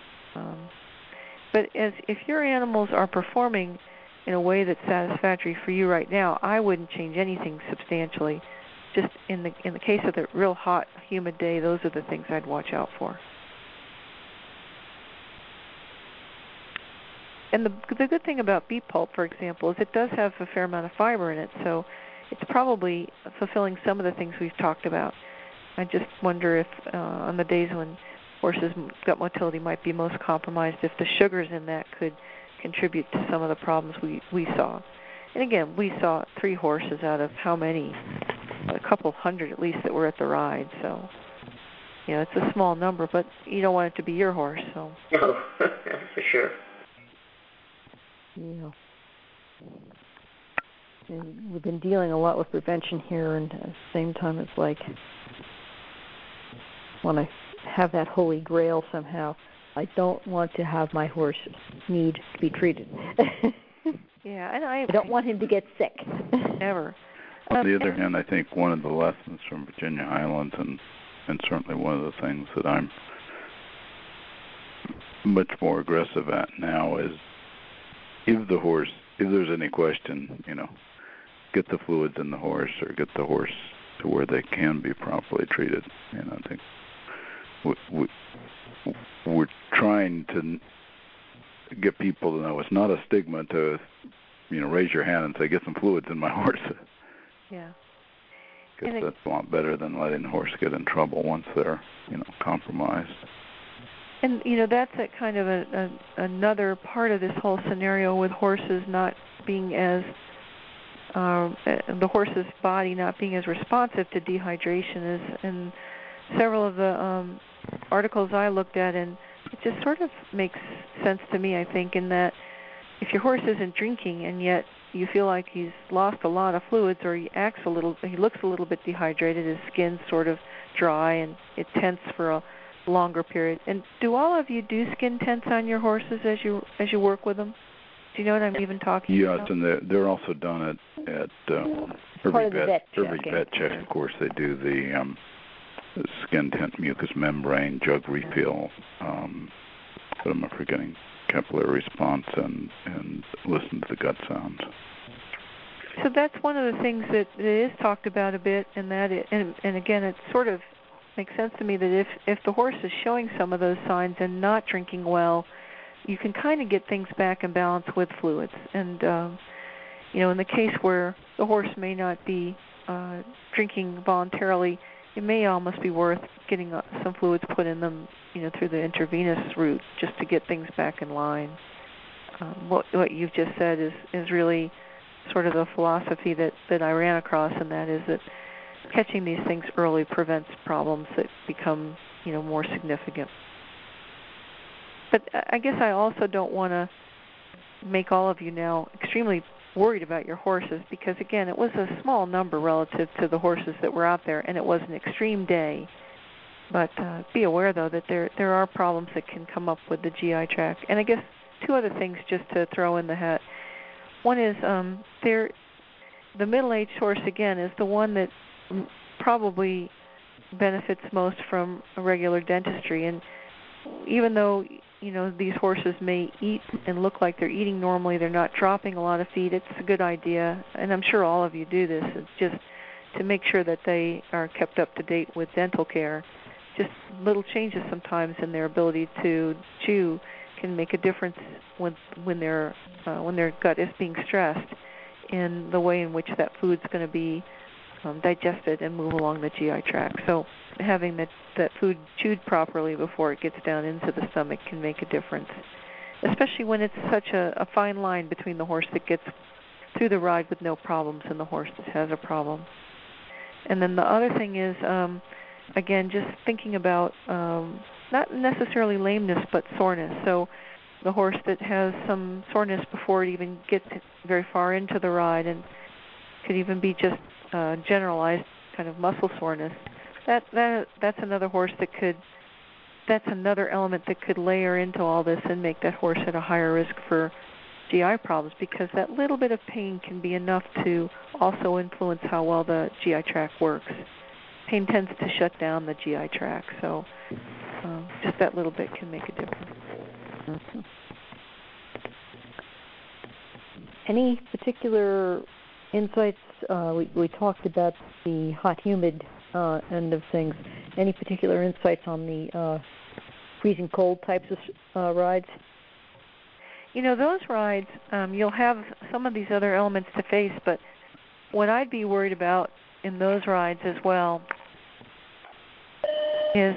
But if your animals are performing in a way that's satisfactory for you right now, I wouldn't change anything substantially. Just in the case of the real hot, humid day, those are the things I'd watch out for. And the good thing about beet pulp, for example, is it does have a fair amount of fiber in it, so it's probably fulfilling some of the things we've talked about. I just wonder if on the days when horses' gut motility might be most compromised, if the sugars in that could contribute to some of the problems we saw. And again, we saw 3 horses out of how many? A couple hundred at least that were at the ride. So, it's a small number, but you don't want it to be your horse. So. No, that's for sure. Yeah. And we've been dealing a lot with prevention here, and at the same time, it's like when I have that holy grail somehow, I don't want to have my horse need to be treated. Yeah, and I don't want him to get sick. Never. On the other hand, I think one of the lessons from Virginia Highlands, and certainly one of the things that I'm much more aggressive at now, is if there's any question, get the fluids in the horse or get the horse to where they can be properly treated. I think we're trying to get people to know it's not a stigma to, raise your hand and say, get some fluids in my horse. Yeah. Because that's a lot better than letting the horse get in trouble once they're, compromised. And, that's a kind of another part of this whole scenario with horses not being as, the horse's body not being as responsive to dehydration as in several of the articles I looked at, and it just sort of makes sense to me, I think, in that if your horse isn't drinking and yet you feel like he's lost a lot of fluids or he looks a little bit dehydrated, his skin's sort of dry and it tense for a longer period. And do all of you do skin tense on your horses as you work with them? Do you know what I'm even talking about? Yes, and they're also done at every vet check. Of course, they do the skin tent, mucous membrane, jug refill. But I'm forgetting capillary response and listen to the gut sounds. So that's one of the things that is talked about a bit, and again, it sort of makes sense to me that if the horse is showing some of those signs and not drinking well, you can kind of get things back in balance with fluids. And in the case where the horse may not be drinking voluntarily, it may almost be worth getting some fluids put in them, through the intravenous route, just to get things back in line. What you've just said is really sort of the philosophy that I ran across, and that is that catching these things early prevents problems that become, more significant. But I guess I also don't want to make all of you now extremely worried about your horses, because again, it was a small number relative to the horses that were out there, and it was an extreme day. But be aware, though, that there are problems that can come up with the GI tract. And I guess two other things just to throw in the hat. One is the middle-aged horse, again, is the one that probably benefits most from a regular dentistry. And even though these horses may eat and look like they're eating normally, they're not dropping a lot of feed, it's a good idea, and I'm sure all of you do this, it's just to make sure that they are kept up to date with dental care. Just little changes sometimes in their ability to chew can make a difference when their gut is being stressed in the way in which that food's going to be digested and move along the GI tract. So having that food chewed properly before it gets down into the stomach can make a difference, especially when it's such a fine line between the horse that gets through the ride with no problems and the horse that has a problem. And then the other thing is, again, just thinking about not necessarily lameness but soreness. So the horse that has some soreness before it even gets very far into the ride, and could even be just generalized kind of muscle soreness, that's another horse that's another element that could layer into all this and make that horse at a higher risk for GI problems, because that little bit of pain can be enough to also influence how well the GI tract works. Pain tends to shut down the GI tract, so just that little bit can make a difference. Mm-hmm. Any particular insights? We talked about the hot, humid end of things. Any particular insights on the freezing cold types of rides? Those rides, you'll have some of these other elements to face, but what I'd be worried about in those rides as well is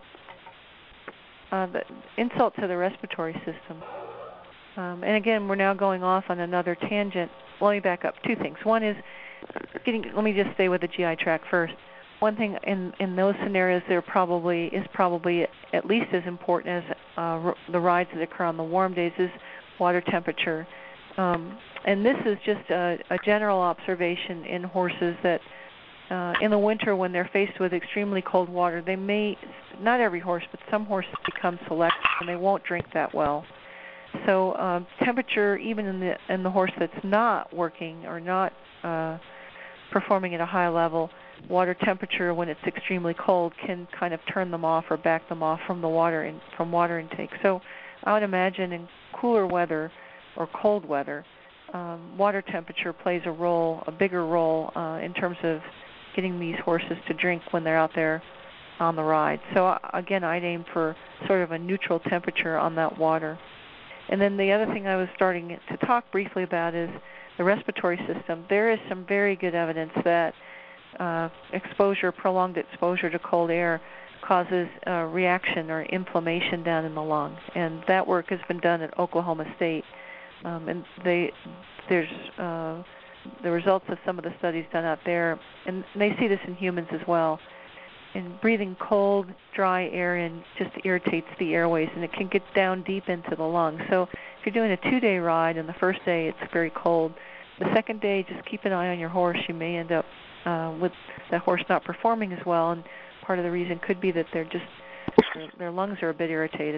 the insult to the respiratory system. And again, we're now going off on another tangent. Let me back up. Two things. One is let me just stay with the GI tract first. One thing in those scenarios, there is probably at least as important as the rides that occur on the warm days is water temperature. And this is just a general observation in horses that in the winter, when they're faced with extremely cold water, they may, not every horse, but some horses become selective and they won't drink that well. So temperature, even in the horse that's not working or not performing at a high level, water temperature when it's extremely cold can kind of turn them off or back them off from water intake. So I would imagine in cooler weather or cold weather, water temperature plays a bigger role in terms of getting these horses to drink when they're out there on the ride. So again, I'd aim for sort of a neutral temperature on that water. And then the other thing I was starting to talk briefly about is the respiratory system. There is some very good evidence that prolonged exposure to cold air causes reaction or inflammation down in the lung. And that work has been done at Oklahoma State. And there's the results of some of the studies done out there, and they see this in humans as well. And breathing cold, dry air in just irritates the airways, and it can get down deep into the lungs. So if you're doing a 2-day ride, and the first day it's very cold, the second day just keep an eye on your horse. You may end up with that horse not performing as well, and part of the reason could be that their lungs are a bit irritated.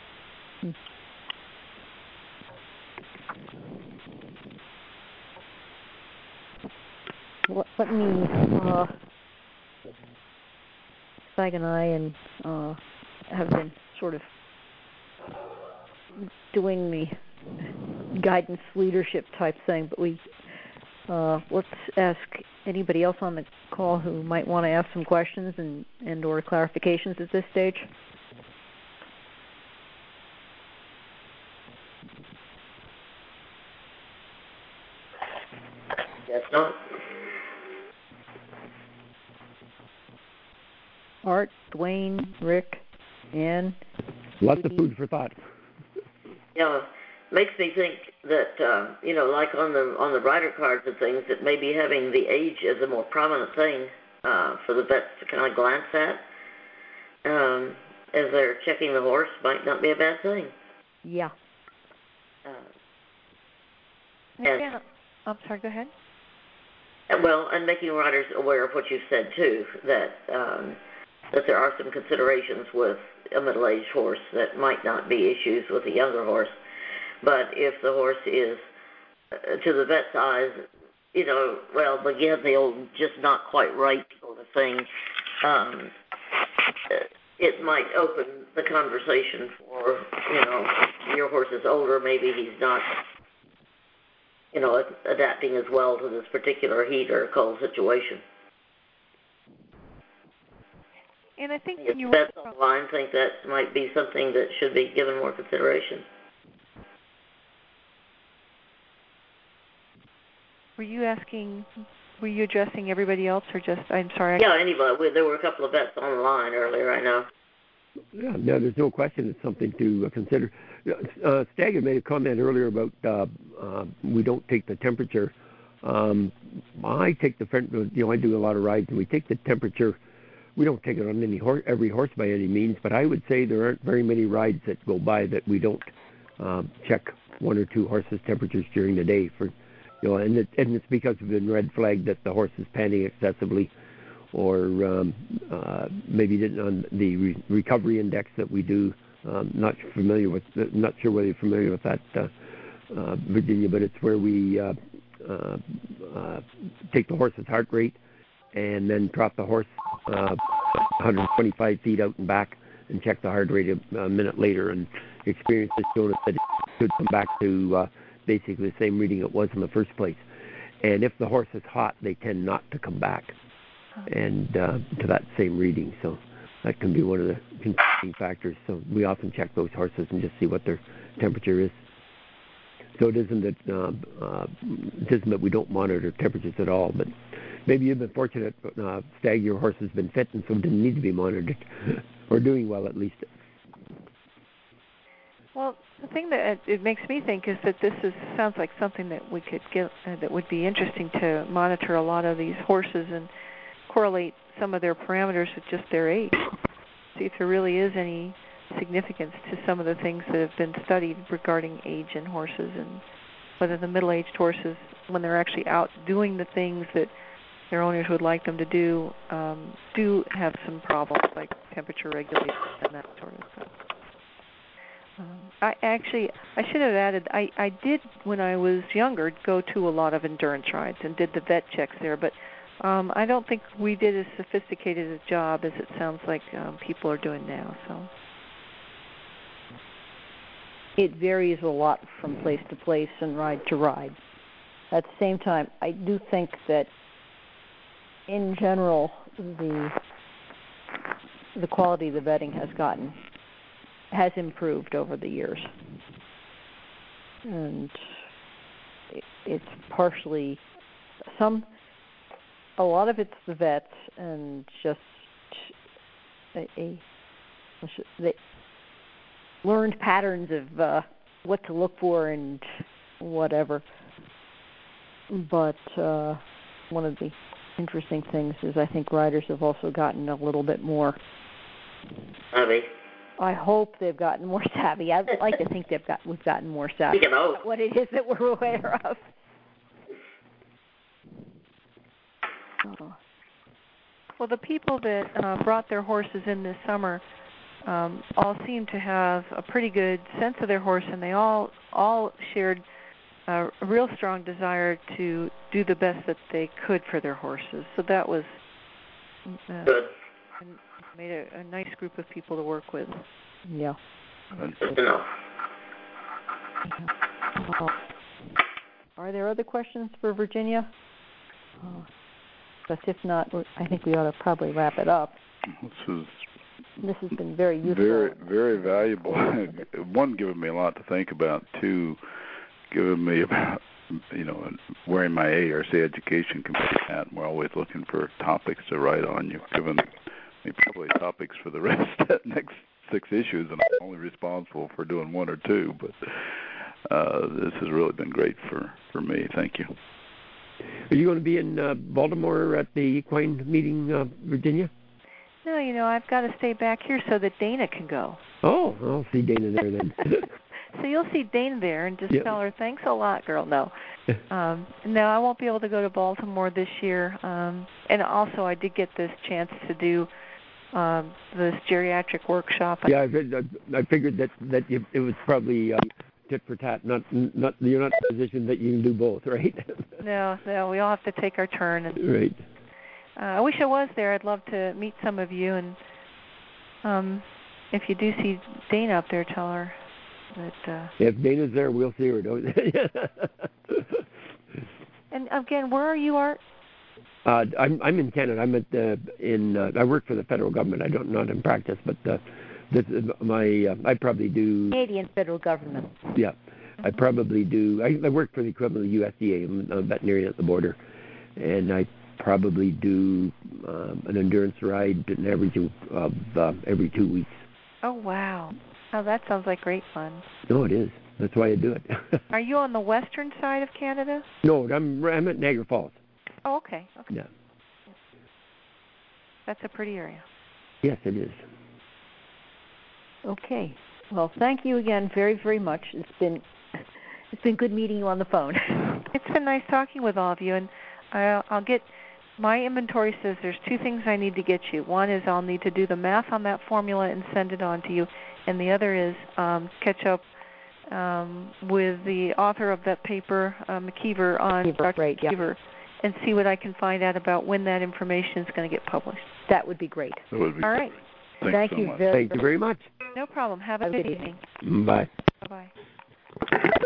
Let me, Sag and I have been sort of doing the guidance leadership type thing, but let's ask anybody else on the call who might want to ask some questions and or clarifications at this stage. Yes, not. Art, Dwayne, Rick, Ann. Lots of food for thought. Yeah, makes me think that like on the rider cards and things, that maybe having the age as a more prominent thing for the vets to kind of glance at as they're checking the horse might not be a bad thing. Yeah. Again, I'm sorry. Go ahead. Well, and making riders aware of what you've said too, that there are some considerations with a middle-aged horse that might not be issues with a younger horse. But if the horse is, to the vet's eyes, again, the old just not quite right sort of thing, it might open the conversation for, your horse is older, maybe he's not, adapting as well to this particular heat or cold situation. And I think if vets on the line think that might be something that should be given more consideration. Were you addressing everybody else or just, I'm sorry? Yeah, anybody. There were a couple of vets on the line earlier, I know. Yeah, no, there's no question it's something to consider. Stag had made a comment earlier about we don't take the temperature. I take I do a lot of rides, and we take the temperature. We don't take it on every horse by any means, but I would say there aren't very many rides that go by that we don't check one or two horses' temperatures during the day and it's because we've been red flagged that the horse is panting excessively, or maybe on the recovery index that we do. Not sure whether you're familiar with that, Virginia, but it's where we take the horse's heart rate and then drop the horse 125 feet out and back and check the heart rate a minute later, and experience has shown us that it should come back to basically the same reading it was in the first place. And if the horse is hot, they tend not to come back and to that same reading. So that can be one of the contributing factors. So we often check those horses and just see what their temperature is. So it isn't that we don't monitor temperatures at all, but maybe you've been fortunate, Stag, your horse has been fit and so didn't need to be monitored, or doing well at least. Well, the thing that it makes me think is that sounds like something that we could get that would be interesting to monitor a lot of these horses and correlate some of their parameters with just their age. See if there really is any significance to some of the things that have been studied regarding age in horses, and whether the middle-aged horses, when they're actually out doing the things that their owners would like them to do have some problems like temperature regulation and that sort of stuff. I should have added, I did, when I was younger, go to a lot of endurance rides and did the vet checks there, but I don't think we did as sophisticated a job as it sounds like people are doing now. So it varies a lot from place to place and ride to ride. At the same time, I do think that in general the quality of the vetting has improved over the years, and it's partially a lot of it's the vets and just the learned patterns of what to look for and whatever. But one of the interesting things is I think riders have also gotten a little bit more savvy. I hope they've gotten more savvy. I'd like to think we've gotten more savvy about what it is that we're aware of. Well, the people that brought their horses in this summer all seemed to have a pretty good sense of their horse, and they all shared a real strong desire to do the best that they could for their horses. So that was good. Made a nice group of people to work with. Yeah. Are there other questions for Virginia? But if not, I think we ought to probably wrap it up. This has been very useful. Very, very valuable. One, giving me a lot to think about. Two, giving me about, wearing my ARC education committee hat. We're always looking for topics to write on. You've given me probably topics for the next 6 issues, and I'm only responsible for doing 1 or 2. But this has really been great for me. Thank you. Are you going to be in Baltimore at the equine meeting, Virginia? No, I've got to stay back here so that Dana can go. Oh, I'll see Dana there then. So you'll see Dana there and just tell her, thanks a lot, girl. No. No, I won't be able to go to Baltimore this year. And also I did get this chance to do this geriatric workshop. Yeah, I figured that it was probably tit for tat. Not you're not in a position that you can do both, right? No, we all have to take our turn. Right. I wish I was there. I'd love to meet some of you. And if you do see Dana up there, tell her that. If Dana's there, we'll see her, don't we? And again, where are you, Art? I'm in Canada. I'm I work for the federal government. Not in practice, but this is I probably do Canadian federal government. Yeah, I probably do. I work for the equivalent of USDA. I'm a veterinarian at the border, and I probably do an endurance ride an average of every 2 weeks. Oh wow! Oh, that sounds like great fun. No, it is. That's why I do it. Are you on the western side of Canada? No, I'm at Niagara Falls. Oh, okay. Yeah. That's a pretty area. Yes, it is. Okay. Well, thank you again very, very much. It's been good meeting you on the phone. It's been nice talking with all of you, and I'll get my inventory says there's 2 things I need to get you. One is I'll need to do the math on that formula and send it on to you, and the other is catch up with the author of that paper, McKeever, on Dr. McKeever, and see what I can find out about when that information is going to get published. That would be great. That would be all right. Thank you much. very Thank you very much. No problem. Have a good evening. Bye. Bye-bye.